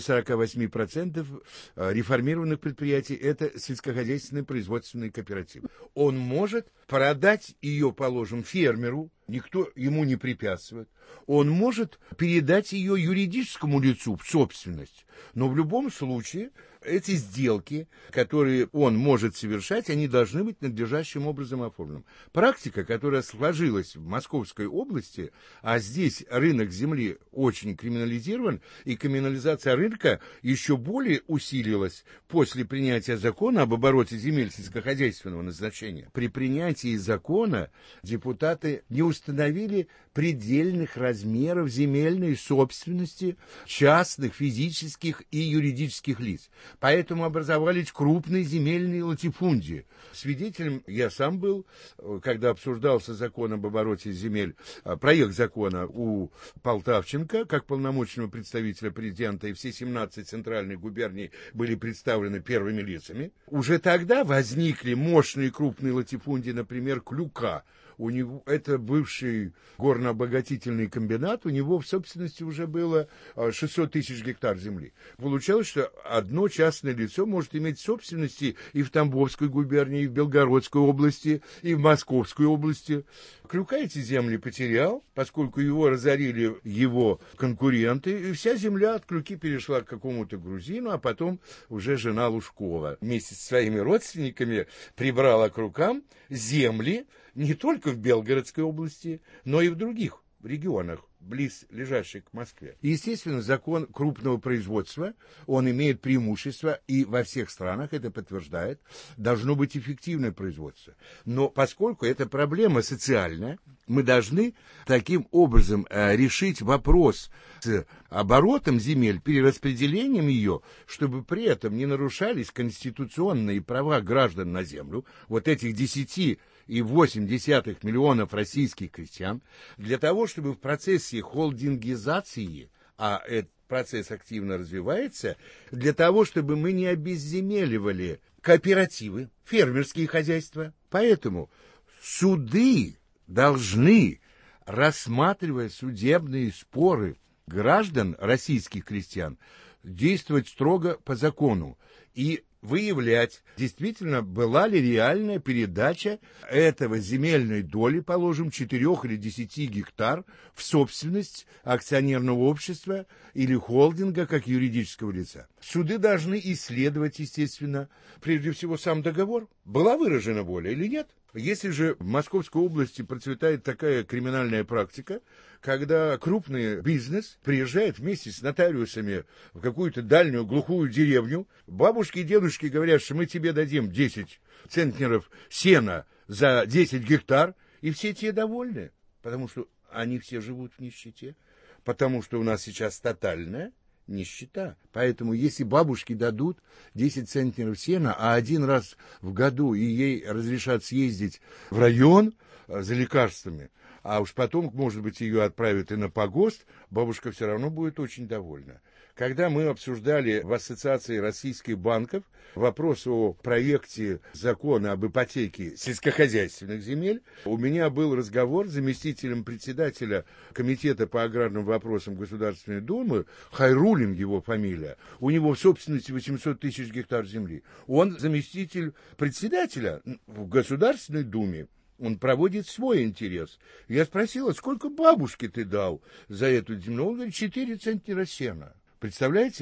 48% реформированных предприятий – это сельскохозяйственные производственные кооперативы. Он может продать ее, положим, фермеру, никто ему не препятствует. Он может передать ее юридическому лицу в собственность. Но в любом случае эти сделки, которые он может совершать, они должны быть надлежащим образом оформлены. Практика, которая сложилась в Московской области, а здесь рынок земли очень криминализирован, и криминализация рынка еще более усилилась после принятия закона об обороте земель сельскохозяйственного назначения. При принятии закона депутаты не установили предельных размеров земельной собственности частных, физических и юридических лиц. Поэтому образовались крупные земельные латифундии. Свидетелем я сам был, когда обсуждался закон об обороте земель, проект закона у Полтавченко, как полномочного представителя президента, и все 17 центральных губерний были представлены первыми лицами. Уже тогда возникли мощные крупные латифундии, например, Клюка. У него, это бывший горно-обогатительный комбинат, у него в собственности уже было 600 тысяч гектар земли. Получалось, что одно частное лицо может иметь собственности и в Тамбовской губернии, и в Белгородской области, и в Московской области. Клюка эти земли потерял, поскольку его разорили его конкуренты, и вся земля от Клюки перешла к какому-то грузину, а потом уже жена Лужкова вместе со своими родственниками прибрала к рукам земли не только в Белгородской области, но и в других регионах, близ лежащих к Москве. Естественно, закон крупного производства, он имеет преимущество, и во всех странах это подтверждает, должно быть эффективное производство. Но поскольку это проблема социальная, мы должны таким образом решить вопрос с оборотом земель, перераспределением ее, чтобы при этом не нарушались конституционные права граждан на землю, вот этих 10,8 миллионов российских крестьян, для того, чтобы в процессе холдингизации, а этот процесс активно развивается, для того, чтобы мы не обезземеливали кооперативы, фермерские хозяйства. Поэтому суды должны, рассматривая судебные споры граждан, российских крестьян, действовать строго по закону и выявлять, действительно, была ли реальная передача этого земельной доли, положим, 4 или 10 гектар в собственность акционерного общества или холдинга как юридического лица. Суды должны исследовать, естественно, прежде всего сам договор. Была выражена воля или нет? Если же в Московской области процветает такая криминальная практика, когда крупный бизнес приезжает вместе с нотариусами в какую-то дальнюю глухую деревню, бабушки и дедушки говорят, что мы тебе дадим 10 центнеров сена за 10 гектар, и все те довольны, потому что они все живут в нищете, потому что у нас сейчас тотальная нищета. Поэтому если бабушке дадут 10 центнеров сена, а один раз в году и ей разрешат съездить в район за лекарствами, а уж потом, может быть, ее отправят и на погост, бабушка все равно будет очень довольна. Когда мы обсуждали в Ассоциации российских банков вопрос о проекте закона об ипотеке сельскохозяйственных земель, у меня был разговор с заместителем председателя Комитета по аграрным вопросам Государственной Думы, Хайрулин его фамилия, у него в собственности 800 тысяч гектар земли. Он заместитель председателя в Государственной Думе. Он проводит свой интерес. Я спросила, сколько бабушке ты дал за эту землю? Он говорит, 4 центнера сена. Представляете?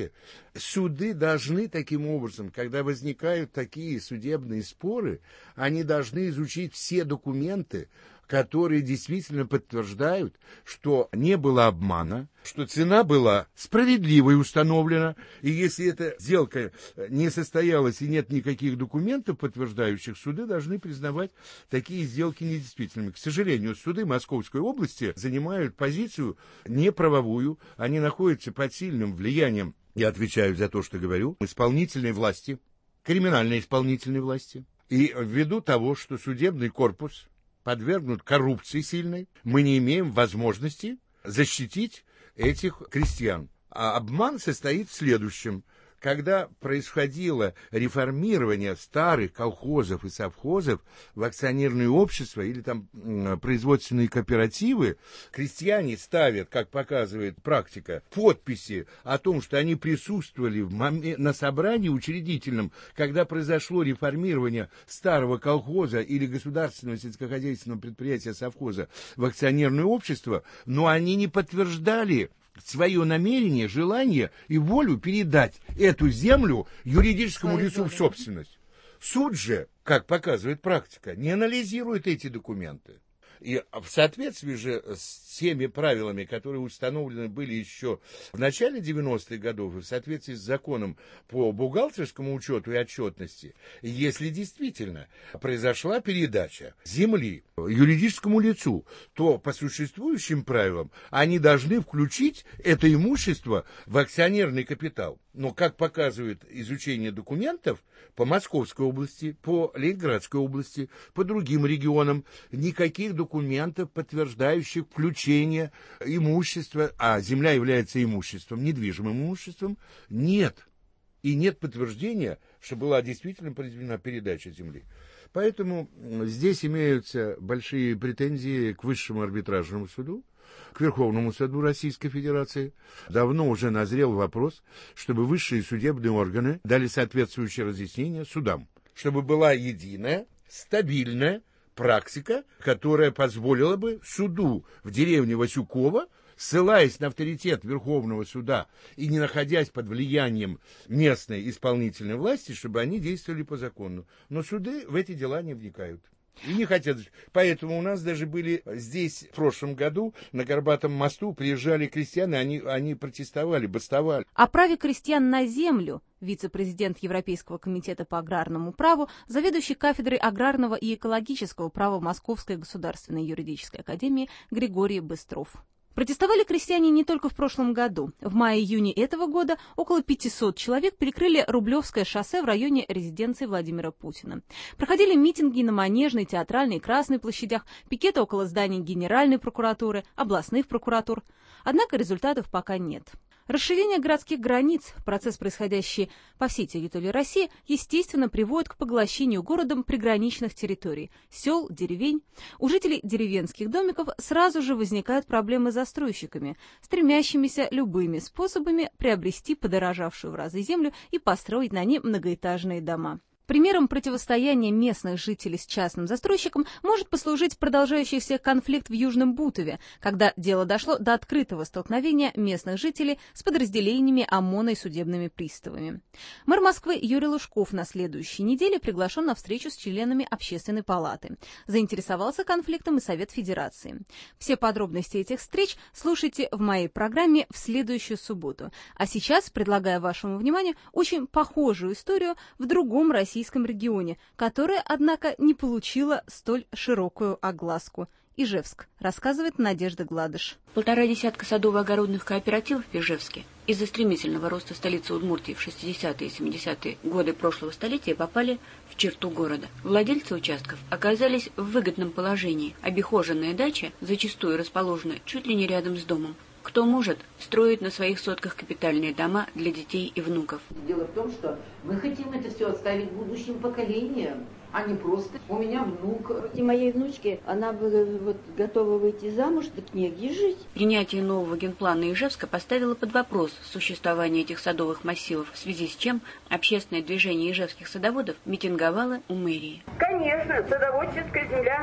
Суды должны таким образом, когда возникают такие судебные споры, они должны изучить все документы, которые действительно подтверждают, что не было обмана, что цена была справедливой установлена, и если эта сделка не состоялась и нет никаких документов, подтверждающих, суды должны признавать такие сделки недействительными. К сожалению, суды Московской области занимают позицию неправовую, они находятся под сильным влиянием, я отвечаю за то, что говорю, исполнительной власти, криминальной исполнительной власти. И ввиду того, что судебный корпус подвергнут коррупции сильной, мы не имеем возможности защитить этих крестьян. А обман состоит в следующем. Когда происходило реформирование старых колхозов и совхозов в акционерные общества или там производственные кооперативы, крестьяне ставят, как показывает практика, подписи о том, что они присутствовали на собрании учредительном, когда произошло реформирование старого колхоза или государственного сельскохозяйственного предприятия совхоза в акционерное общество, но они не подтверждали свое намерение, желание и волю передать эту землю юридическому лицу в собственность. Суд же, как показывает практика, не анализирует эти документы. И в соответствии же с теми правилами, которые установлены были еще в начале 90-х годов, и в соответствии с законом по бухгалтерскому учету и отчетности, если действительно произошла передача земли юридическому лицу, то по существующим правилам они должны включить это имущество в акционерный капитал. Но, как показывает изучение документов по Московской области, по Ленинградской области, по другим регионам, никаких документов, подтверждающих включение имущества, а земля является имуществом, недвижимым имуществом, нет. И нет подтверждения, что была действительно произведена передача земли. Поэтому здесь имеются большие претензии к Высшему арбитражному суду, к Верховному суду Российской Федерации. Давно уже назрел вопрос, чтобы высшие судебные органы дали соответствующие разъяснения судам, чтобы была единая, стабильная практика, которая позволила бы суду в деревне Васюкова, ссылаясь на авторитет Верховного суда и не находясь под влиянием местной исполнительной власти, чтобы они действовали по закону. Но суды в эти дела не вникают. И не хотят. Поэтому у нас даже были здесь в прошлом году на Горбатом мосту приезжали крестьяне, они протестовали, бастовали. О праве крестьян на землю вице-президент Европейского комитета по аграрному праву, заведующий кафедрой аграрного и экологического права Московской государственной юридической академии Григорий Быстров. Протестовали крестьяне не только в прошлом году. В мае-июне этого года около 500 человек перекрыли Рублевское шоссе в районе резиденции Владимира Путина. Проходили митинги на Манежной, Театральной и Красной площадях, пикеты около зданий Генеральной прокуратуры, областных прокуратур. Однако результатов пока нет. Расширение городских границ, процесс, происходящий по всей территории России, естественно, приводит к поглощению городом приграничных территорий, сел, деревень. У жителей деревенских домиков сразу же возникают проблемы с застройщиками, стремящимися любыми способами приобрести подорожавшую в разы землю и построить на ней многоэтажные дома. Примером противостояния местных жителей с частным застройщиком может послужить продолжающийся конфликт в Южном Бутове, когда дело дошло до открытого столкновения местных жителей с подразделениями ОМОНа и судебными приставами. Мэр Москвы Юрий Лужков на следующей неделе приглашен на встречу с членами Общественной палаты. Заинтересовался конфликтом и Совет Федерации. Все подробности этих встреч слушайте в моей программе в следующую субботу. А сейчас предлагаю вашему вниманию очень похожую историю в другом российском регионе, которая, однако, не получила столь широкую огласку. Ижевск, рассказывает Надежда Гладыш. 1,5 садово-огородных кооперативов в Ижевске из-за стремительного роста столицы Удмуртии в 60-е и 70-е годы прошлого столетия попали в черту города. Владельцы участков оказались в выгодном положении. Обихоженная дача зачастую расположена чуть ли не рядом с домом. Кто может, строит на своих сотках капитальные дома для детей и внуков. Дело в том, что мы хотим это все оставить будущим поколениям, а не просто у меня внук. И моей внучке, она готова выйти замуж, так негде жить. Принятие нового генплана Ижевска поставило под вопрос существование этих садовых массивов, в связи с чем общественное движение ижевских садоводов митинговало у мэрии. Конечно, садоводческая земля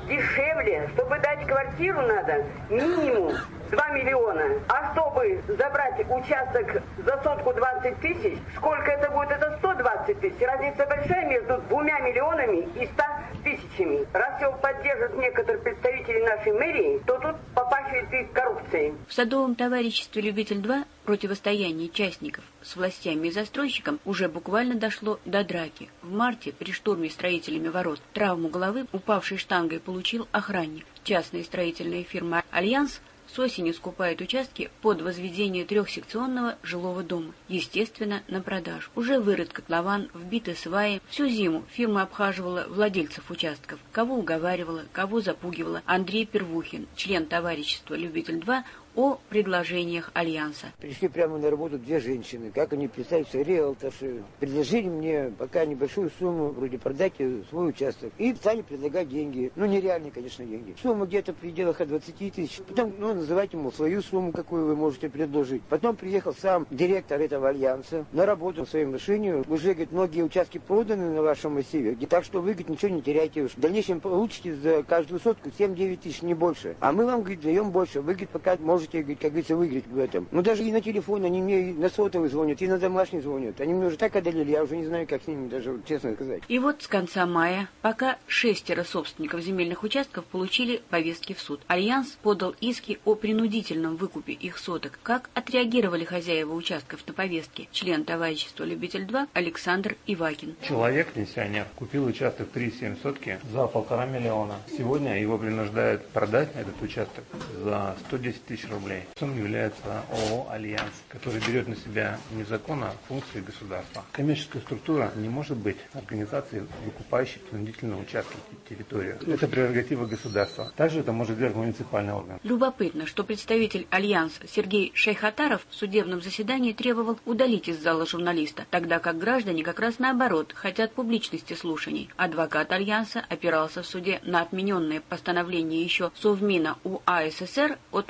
дешевле. Чтобы дать квартиру надо минимум 2 миллиона. А чтобы забрать участок за сотку 20 тысяч, сколько это будет? Это 120 тысяч. Разница большая между 2 миллионами и 100 тысячами. Раз его поддержат некоторые представители нашей мэрии, то тут попахивает и коррупцией. В садовом товариществе «Любитель-2» противостояние частников с властями и застройщиком уже буквально дошло до драки. В марте при штурме строителями ворот травму головы, упавшей штангой, получил охранник. Частная строительная фирма «Альянс» с осени скупает участки под возведение трехсекционного жилого дома, естественно, на продажу. Уже вырыт котлован, вбиты сваи. Всю зиму фирма обхаживала владельцев участков. Кого уговаривала, кого запугивала. Андрей Первухин, член товарищества «Любитель-2», о предложениях Альянса. Пришли прямо на работу две женщины, как они представляются, риэлторши. Предложили мне пока небольшую сумму, вроде продать свой участок. И стали предлагать деньги. Ну, нереальные, конечно, деньги. Сумма где-то в пределах от 20 тысяч. Потом, называйте ему свою сумму, какую вы можете предложить. Потом приехал сам директор этого Альянса на работу в своей машине. Уже, говорит, многие участки проданы на вашем массиве. Так что вы, говорит, ничего не теряете. В дальнейшем получите за каждую сотку 7-9 тысяч, не больше. А мы вам, говорит, даем больше. Вы, говорит, пока можете, как говорится, выиграть в этом. Ну, даже и на телефон, они мне и на сотовый звонят, и на домашний звонят. Они мне уже так одолели, я уже не знаю, как с ними даже, честно сказать. И вот с конца мая, пока 6 собственников земельных участков получили повестки в суд. Альянс подал иски о принудительном выкупе их соток. Как отреагировали хозяева участков на повестки? Член товарищества «Любитель-2» Александр Ивакин. Человек, пенсионер, купил участок 3,7 сотки за 1,5 миллиона. Сегодня его принуждают продать этот участок за 110 тысяч рублей. Он является ООО «Альянс», который берет на себя незаконно функции государства. Коммерческая структура не может быть организацией, выкупающей принудительно участки территории. Это прерогатива государства. Также это может делать муниципальный орган. Любопытно, что представитель Альянса Сергей Шейхатаров в судебном заседании требовал удалить из зала журналиста, тогда как граждане как раз наоборот хотят публичности слушаний. Адвокат Альянса опирался в суде на отмененное постановление еще Совмина УАССР от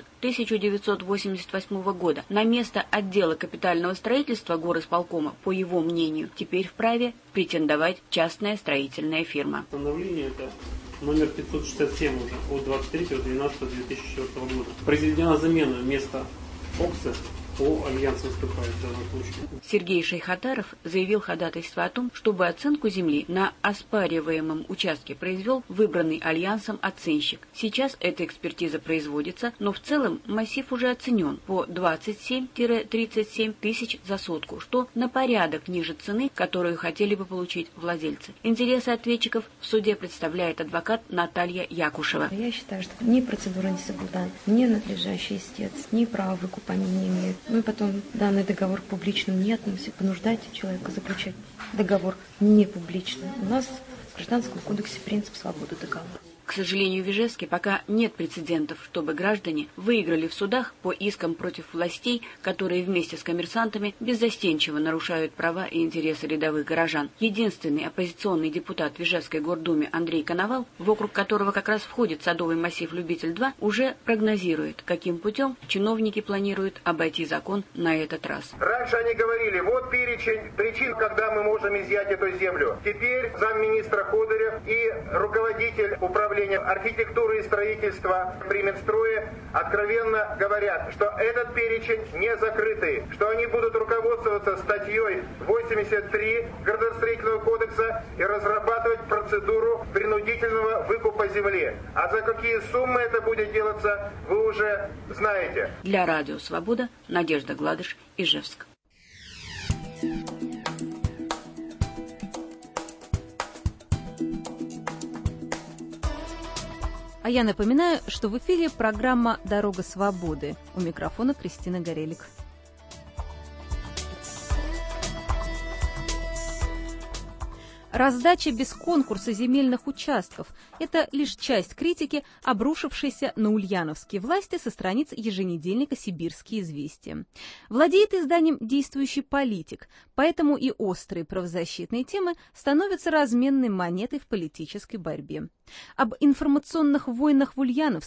1988 года. На место отдела капитального строительства горисполкома, по его мнению, теперь вправе претендовать частная строительная фирма. Постановление это номер 567 уже от 23.12.2004 года. Произведена замена места ОКСа по Альянсу выступает в данном случае. Сергей Шейхатаров заявил ходатайство о том, чтобы оценку земли на оспариваемом участке произвел выбранный Альянсом оценщик. Сейчас эта экспертиза производится, но в целом массив уже оценен по 27-37 тысяч за сотку, что на порядок ниже цены, которую хотели бы получить владельцы. Интересы ответчиков в суде представляет адвокат Наталья Якушева. Я считаю, что ни процедура не соблюдана, ни надлежащий истец, ни права выкупа они не имеют. Ну и потом данный договор к публичному не относится. Понуждать человека заключать договор не публичный. У нас в Гражданском кодексе принцип свободы договора. К сожалению, в Ижевске пока нет прецедентов, чтобы граждане выиграли в судах по искам против властей, которые вместе с коммерсантами беззастенчиво нарушают права и интересы рядовых горожан. Единственный оппозиционный депутат в Ижевской гордуме Андрей Коновал, в округ которого как раз входит садовый массив «Любитель-2», уже прогнозирует, каким путем чиновники планируют обойти закон на этот раз. Раньше они говорили, вот перечень причин, когда мы можем изъять эту землю. Теперь замминистра Ходырев и руководитель управления архитектуры и строительства при Минстрое откровенно говорят, что этот перечень не закрытый, что они будут руководствоваться статьей 83 Градостроительного кодекса и разрабатывать процедуру принудительного выкупа земли. А за какие суммы это будет делаться, вы уже знаете. Для Радио Свобода Надежда Гладыш, Ижевск. А я напоминаю, что в эфире программа «Дорога свободы». У микрофона Кристина Горелик. Раздача без конкурса земельных участков – это лишь часть критики, обрушившейся на ульяновские власти со страниц еженедельника «Сибирские известия». Владеет изданием действующий политик, поэтому и острые правозащитные темы становятся разменной монетой в политической борьбе. Об информационных войнах в Ульяновске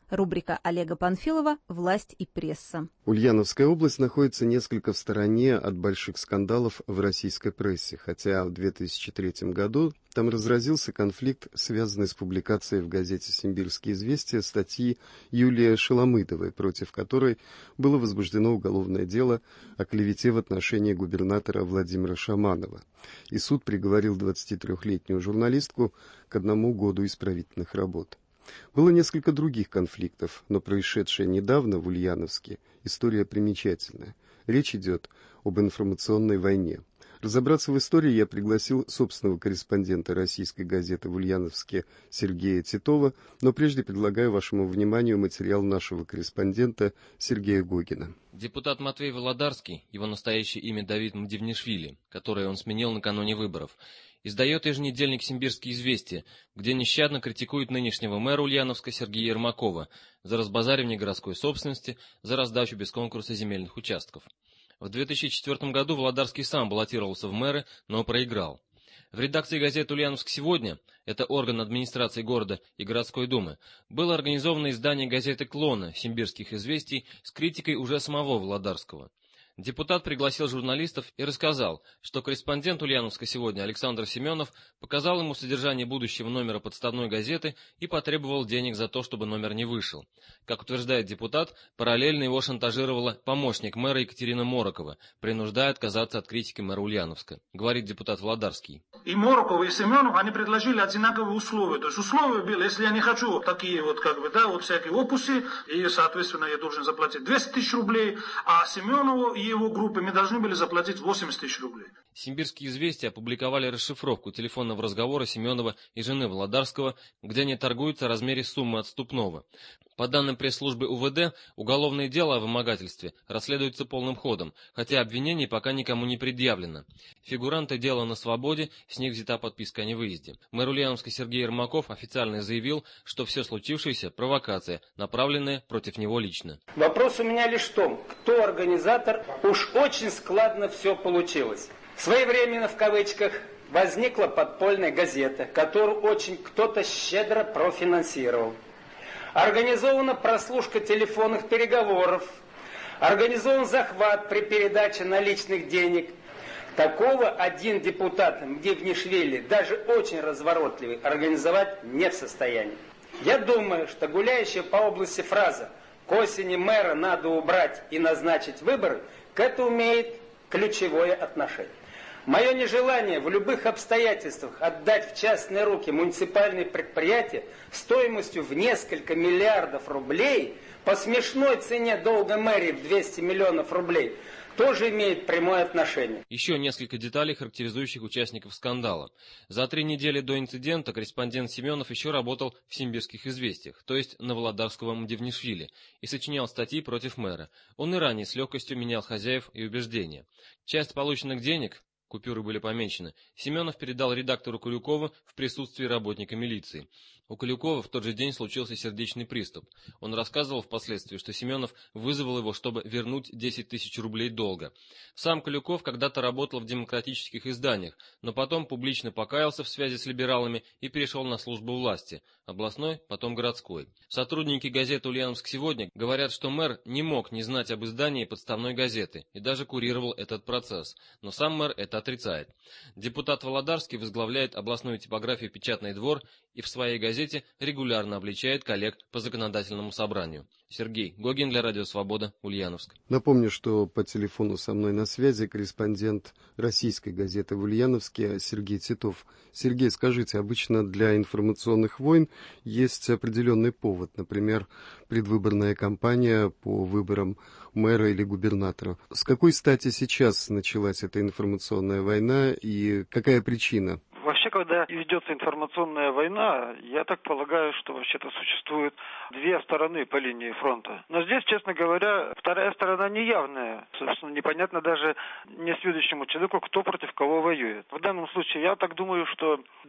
Рубрика Олега Панфилова «Власть и пресса». Ульяновская область находится несколько в стороне от больших скандалов в российской прессе, хотя в 2003 году там разразился конфликт, связанный с публикацией в газете «Симбирские известия» статьи Юлии Шаламыдовой, против которой было возбуждено уголовное дело о клевете в отношении губернатора Владимира Шаманова. И суд приговорил 23-летнюю журналистку к 1 году исправительных работ. Было несколько других конфликтов, но происшедшая недавно в Ульяновске история примечательная. Речь идет об информационной войне. Разобраться в истории я пригласил собственного корреспондента российской газеты в Ульяновске Сергея Титова, но прежде предлагаю вашему вниманию материал нашего корреспондента Сергея Гогина. Депутат Матвей Володарский, его настоящее имя Давид Мдивнишвили, которое он сменил накануне выборов, издает еженедельник «Симбирские известия», где нещадно критикует нынешнего мэра Ульяновска Сергея Ермакова за разбазаривание городской собственности, за раздачу без конкурса земельных участков. В 2004 году Володарский сам баллотировался в мэры, но проиграл. В редакции газеты «Ульяновск сегодня», это орган администрации города и городской думы, было организовано издание газеты «Клона» «Симбирских известий» с критикой уже самого Володарского. Депутат пригласил журналистов и рассказал, что корреспондент Ульяновска сегодня Александр Семенов показал ему содержание будущего номера подставной газеты и потребовал денег за то, чтобы номер не вышел. Как утверждает депутат, параллельно его шантажировала помощник мэра Екатерина Морокова, принуждая отказаться от критики мэра Ульяновска, говорит депутат Володарский. И Мороков, и Семенов, они предложили одинаковые условия. То есть условия были, если я не хочу такие всякие опусы, и, соответственно, я должен заплатить 200 тысяч рублей, а Семенову и его группе мы должны были заплатить 80 тысяч рублей. Симбирские известия опубликовали расшифровку телефонного разговора Семенова и жены Володарского, где они торгуются о размере суммы отступного. По данным пресс-службы УВД, уголовное дело о вымогательстве расследуется полным ходом, хотя обвинений пока никому не предъявлено. Фигуранты дела на свободе, с них взята подписка о невыезде. Мэр Ульяновска Сергей Ермаков официально заявил, что все случившееся – провокация, направленная против него лично. Вопрос у меня лишь в том, кто организатор. Уж очень складно все получилось. Своевременно, в кавычках, возникла подпольная газета, которую очень кто-то щедро профинансировал. Организована прослушка телефонных переговоров. Организован захват при передаче наличных денег. Такого один депутат Мдивнишвили, даже очень разворотливый, организовать не в состоянии. Я думаю, что гуляющая по области фраза «к осени мэра надо убрать и назначить выборы» к этому имеет ключевое отношение. Мое нежелание в любых обстоятельствах отдать в частные руки муниципальные предприятия стоимостью в несколько миллиардов рублей по смешной цене долга мэрии в 200 миллионов рублей тоже имеет прямое отношение. Еще несколько деталей, характеризующих участников скандала. За 3 недели до инцидента корреспондент Семенов еще работал в «Симбирских известиях», то есть на Володарского Мдивнишвили, и сочинял статьи против мэра. Он и ранее с легкостью менял хозяев и убеждения. Часть полученных денег, купюры были помечены, Семенов передал редактору Кулюкову в присутствии работника милиции. У Кулюкова в тот же день случился сердечный приступ. Он рассказывал впоследствии, что Семенов вызвал его, чтобы вернуть 10 тысяч рублей долга. Сам Кулюков когда-то работал в демократических изданиях, но потом публично покаялся в связи с либералами и перешел на службу власти, областной, потом городской. Сотрудники газеты «Ульяновск сегодня» говорят, что мэр не мог не знать об издании подставной газеты и даже курировал этот процесс, но сам мэр это отрицает. Депутат Володарский возглавляет областную типографию «Печатный двор» и в своей газете регулярно обличает коллег по законодательному собранию. Сергей Гогин для Радио Свобода, Ульяновск. Напомню, что по телефону со мной на связи корреспондент российской газеты в Ульяновске Сергей Титов. Сергей, скажите, обычно для информационных войн есть определенный повод, например, предвыборная кампания по выборам мэра или губернатора. С какой стати сейчас началась эта информационная война и какая причина? Вообще, когда ведется информационная война, я так полагаю, что вообще-то существует 2 стороны по линии фронта. Но здесь, честно говоря, вторая сторона неявная. Собственно, непонятно даже несведущему человеку, кто против кого воюет. В данном случае я так думаю, что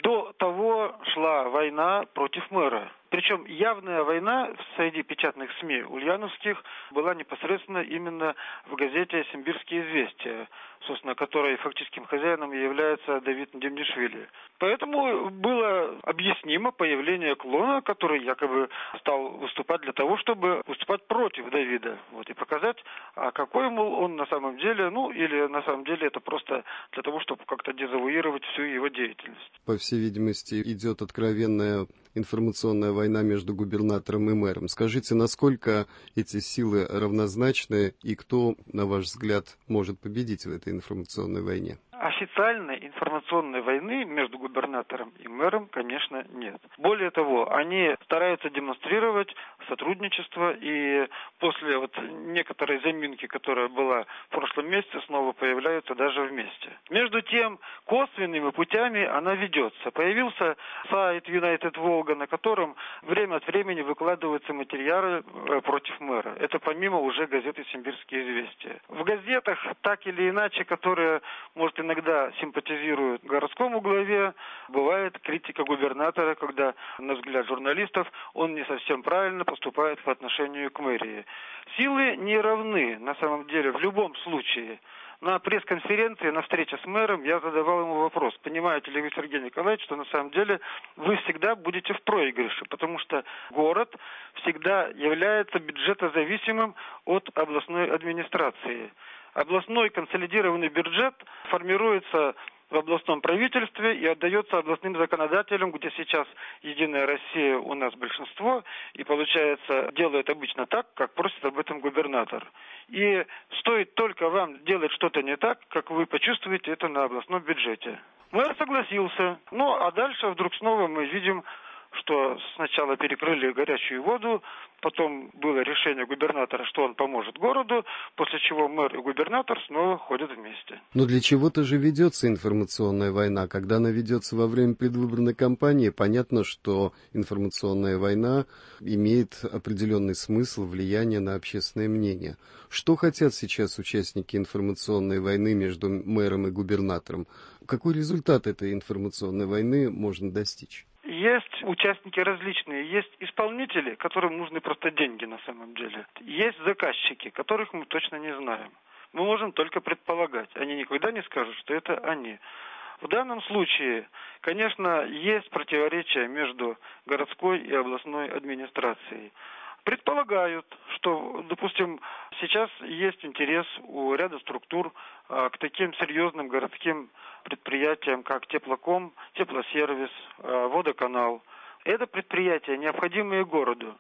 До того шла война против мэра. Причем явная война среди печатных СМИ ульяновских была непосредственно именно в газете «Симбирские известия», собственно, которой фактическим хозяином является Давид Демнишвили. Поэтому было объяснимо появление клона, который якобы стал выступать для того, чтобы выступать против Давида. И показать, какой, мол, он на самом деле, или на самом деле это просто для того, чтобы как-то дезавуировать всю его деятельность. По всей видимости, идет откровенная информационная война между губернатором и мэром. Скажите, насколько эти силы равнозначны и кто, на ваш взгляд, может победить в этой информационной войне? Официальной информационной войны между губернатором и мэром, конечно, нет. Более того, они стараются демонстрировать сотрудничество, и после некоторой заминки, которая была в прошлом месяце, снова появляются даже вместе. Между тем, косвенными путями она ведется. Появился сайт United Volga, на котором время от времени выкладываются материалы против мэра. Это помимо уже газеты «Симбирские известия». В газетах, так или иначе, которые, может, иногда симпатизируют городскому главе, бывает критика губернатора, когда, на взгляд журналистов, он не совсем правильно поступает по отношению к мэрии. Силы не равны, на самом деле, в любом случае. На пресс-конференции, на встрече с мэром я задавал ему вопрос: понимаете ли вы, Сергей Николаевич, что на самом деле вы всегда будете в проигрыше, потому что город всегда является бюджетозависимым от областной администрации. Областной консолидированный бюджет формируется в областном правительстве и отдается областным законодателям, где сейчас «Единая Россия» у нас большинство, и, получается, делает обычно так, как просит об этом губернатор. И стоит только вам делать что-то не так, как вы почувствуете это на областном бюджете. Мэр согласился. А дальше вдруг снова мы видим, что сначала перекрыли горячую воду, потом было решение губернатора, что он поможет городу, после чего мэр и губернатор снова ходят вместе. Но для чего-то же ведется информационная война. Когда она ведется во время предвыборной кампании, понятно, что информационная война имеет определенный смысл, влияние на общественное мнение. Что хотят сейчас участники информационной войны между мэром и губернатором? Какой результат этой информационной войны можно достичь? Есть участники различные, есть исполнители, которым нужны просто деньги на самом деле. Есть заказчики, которых мы точно не знаем. Мы можем только предполагать. Они никогда не скажут, что это они. В данном случае, конечно, есть противоречия между городской и областной администрацией. Предполагают, что, допустим, сейчас есть интерес у ряда структур к таким серьезным городским предприятиям, как Теплоком, Теплосервис, Водоканал. Это предприятия, необходимые городу.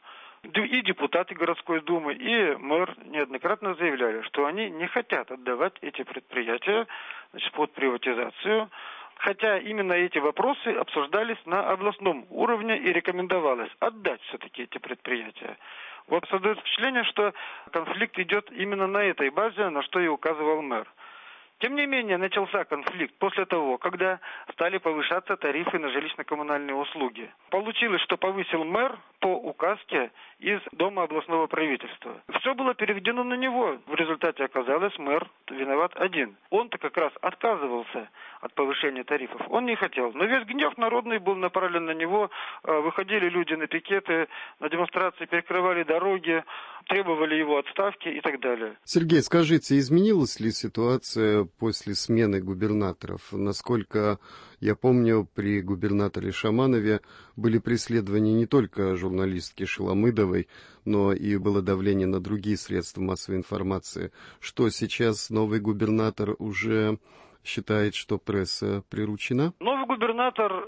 И депутаты городской думы, и мэр неоднократно заявляли, что они не хотят отдавать эти предприятия под приватизацию. Хотя именно эти вопросы обсуждались на областном уровне и рекомендовалось отдать все-таки эти предприятия. Создается впечатление, что конфликт идет именно на этой базе, на что и указывал мэр. Тем не менее, начался конфликт после того, когда стали повышаться тарифы на жилищно-коммунальные услуги. Получилось, что повысил мэр по указке из Дома областного правительства. Все было переведено на него. В результате оказалось, мэр виноват один. Он-то как раз отказывался от повышения тарифов. Он не хотел. Но весь гнев народный был направлен на него. Выходили люди на пикеты, на демонстрации, перекрывали дороги, требовали его отставки и так далее. Сергей, скажите, изменилась ли ситуация после смены губернаторов? Насколько я помню, при губернаторе Шаманове были преследования не только журналистки Шеламыдовой, но и было давление на другие средства массовой информации. Что сейчас новый губернатор уже считает, что пресса приручена? Новый губернатор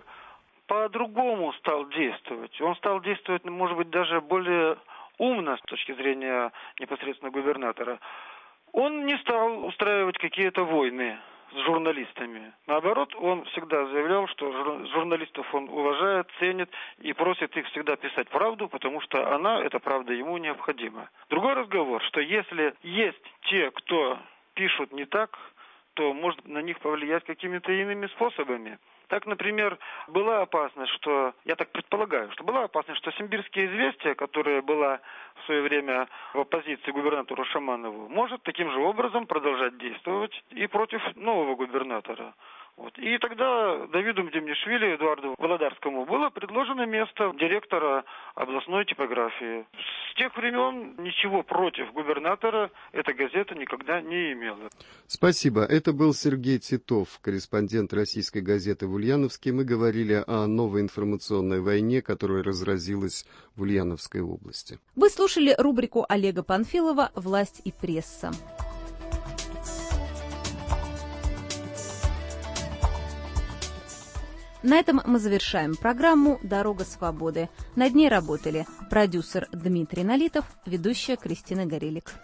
по-другому стал действовать. Он стал действовать, может быть, даже более умно с точки зрения непосредственно губернатора. Он не стал устраивать какие-то войны с журналистами. Наоборот, он всегда заявлял, что журналистов он уважает, ценит и просит их всегда писать правду, потому что эта правда ему необходима. Другой разговор, что если есть те, кто пишут не так, то может на них повлиять какими-то иными способами. Так, например, была опасность, я так предполагаю, что была опасность, что «Симбирские известия», которая была в свое время в оппозиции губернатору Шаманову, может таким же образом продолжать действовать и против нового губернатора. Вот. И тогда Давиду Мдемнишвили, Эдуарду Володарскому, было предложено место директора областной типографии. С тех времен ничего против губернатора эта газета никогда не имела. Спасибо. Это был Сергей Титов, корреспондент российской газеты в Ульяновске. Мы говорили о новой информационной войне, которая разразилась в Ульяновской области. Вы слушали рубрику Олега Панфилова «Власть и пресса». На этом мы завершаем программу «Дорога свободы». Над ней работали продюсер Дмитрий Налитов, ведущая Кристина Горелик.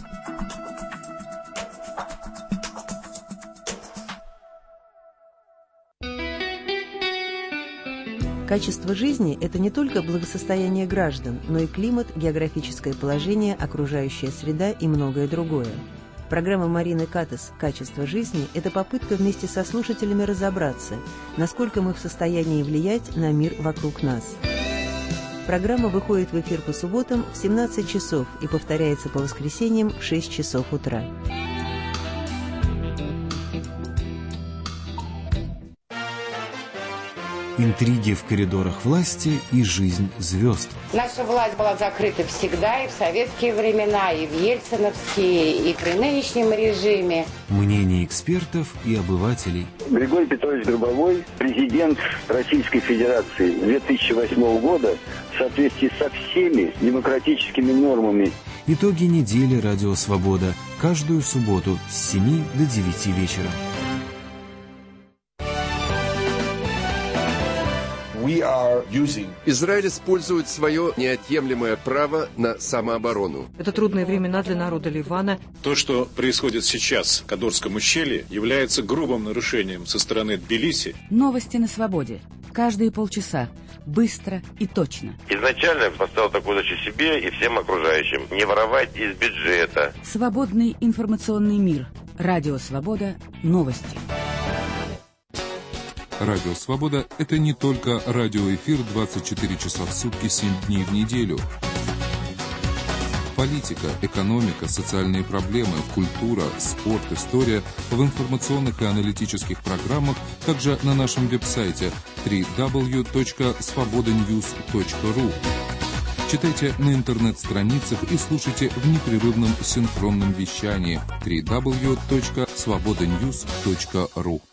Качество жизни – это не только благосостояние граждан, но и климат, географическое положение, окружающая среда и многое другое. Программа Марины Катас «Качество жизни» – это попытка вместе со слушателями разобраться, насколько мы в состоянии влиять на мир вокруг нас. Программа выходит в эфир по субботам в 17 часов и повторяется по воскресеньям в 6 часов утра. Интриги в коридорах власти и жизнь звезд. Наша власть была закрыта всегда, и в советские времена, и в ельциновские, и при нынешнем режиме. Мнения экспертов и обывателей. Григорий Петрович Гробовой, президент Российской Федерации 2008 года, в соответствии со всеми демократическими нормами. Итоги недели «Радио Свобода» каждую субботу с 7 до 9 вечера. Израиль использует свое неотъемлемое право на самооборону. Это трудные времена для народа Ливана. То, что происходит сейчас в Кадорском ущелье, является грубым нарушением со стороны Тбилиси. Новости на свободе. Каждые полчаса. Быстро и точно. Изначально я поставил такую задачу себе и всем окружающим. Не воровать из бюджета. Свободный информационный мир. Радио Свобода. Новости. Радио «Свобода» — это не только радиоэфир 24 часа в сутки, 7 дней в неделю. Политика, экономика, социальные проблемы, культура, спорт, история в информационных и аналитических программах, также на нашем веб-сайте www.svobodanews.ru. Читайте на интернет-страницах и слушайте в непрерывном синхронном вещании www.svobodanews.ru.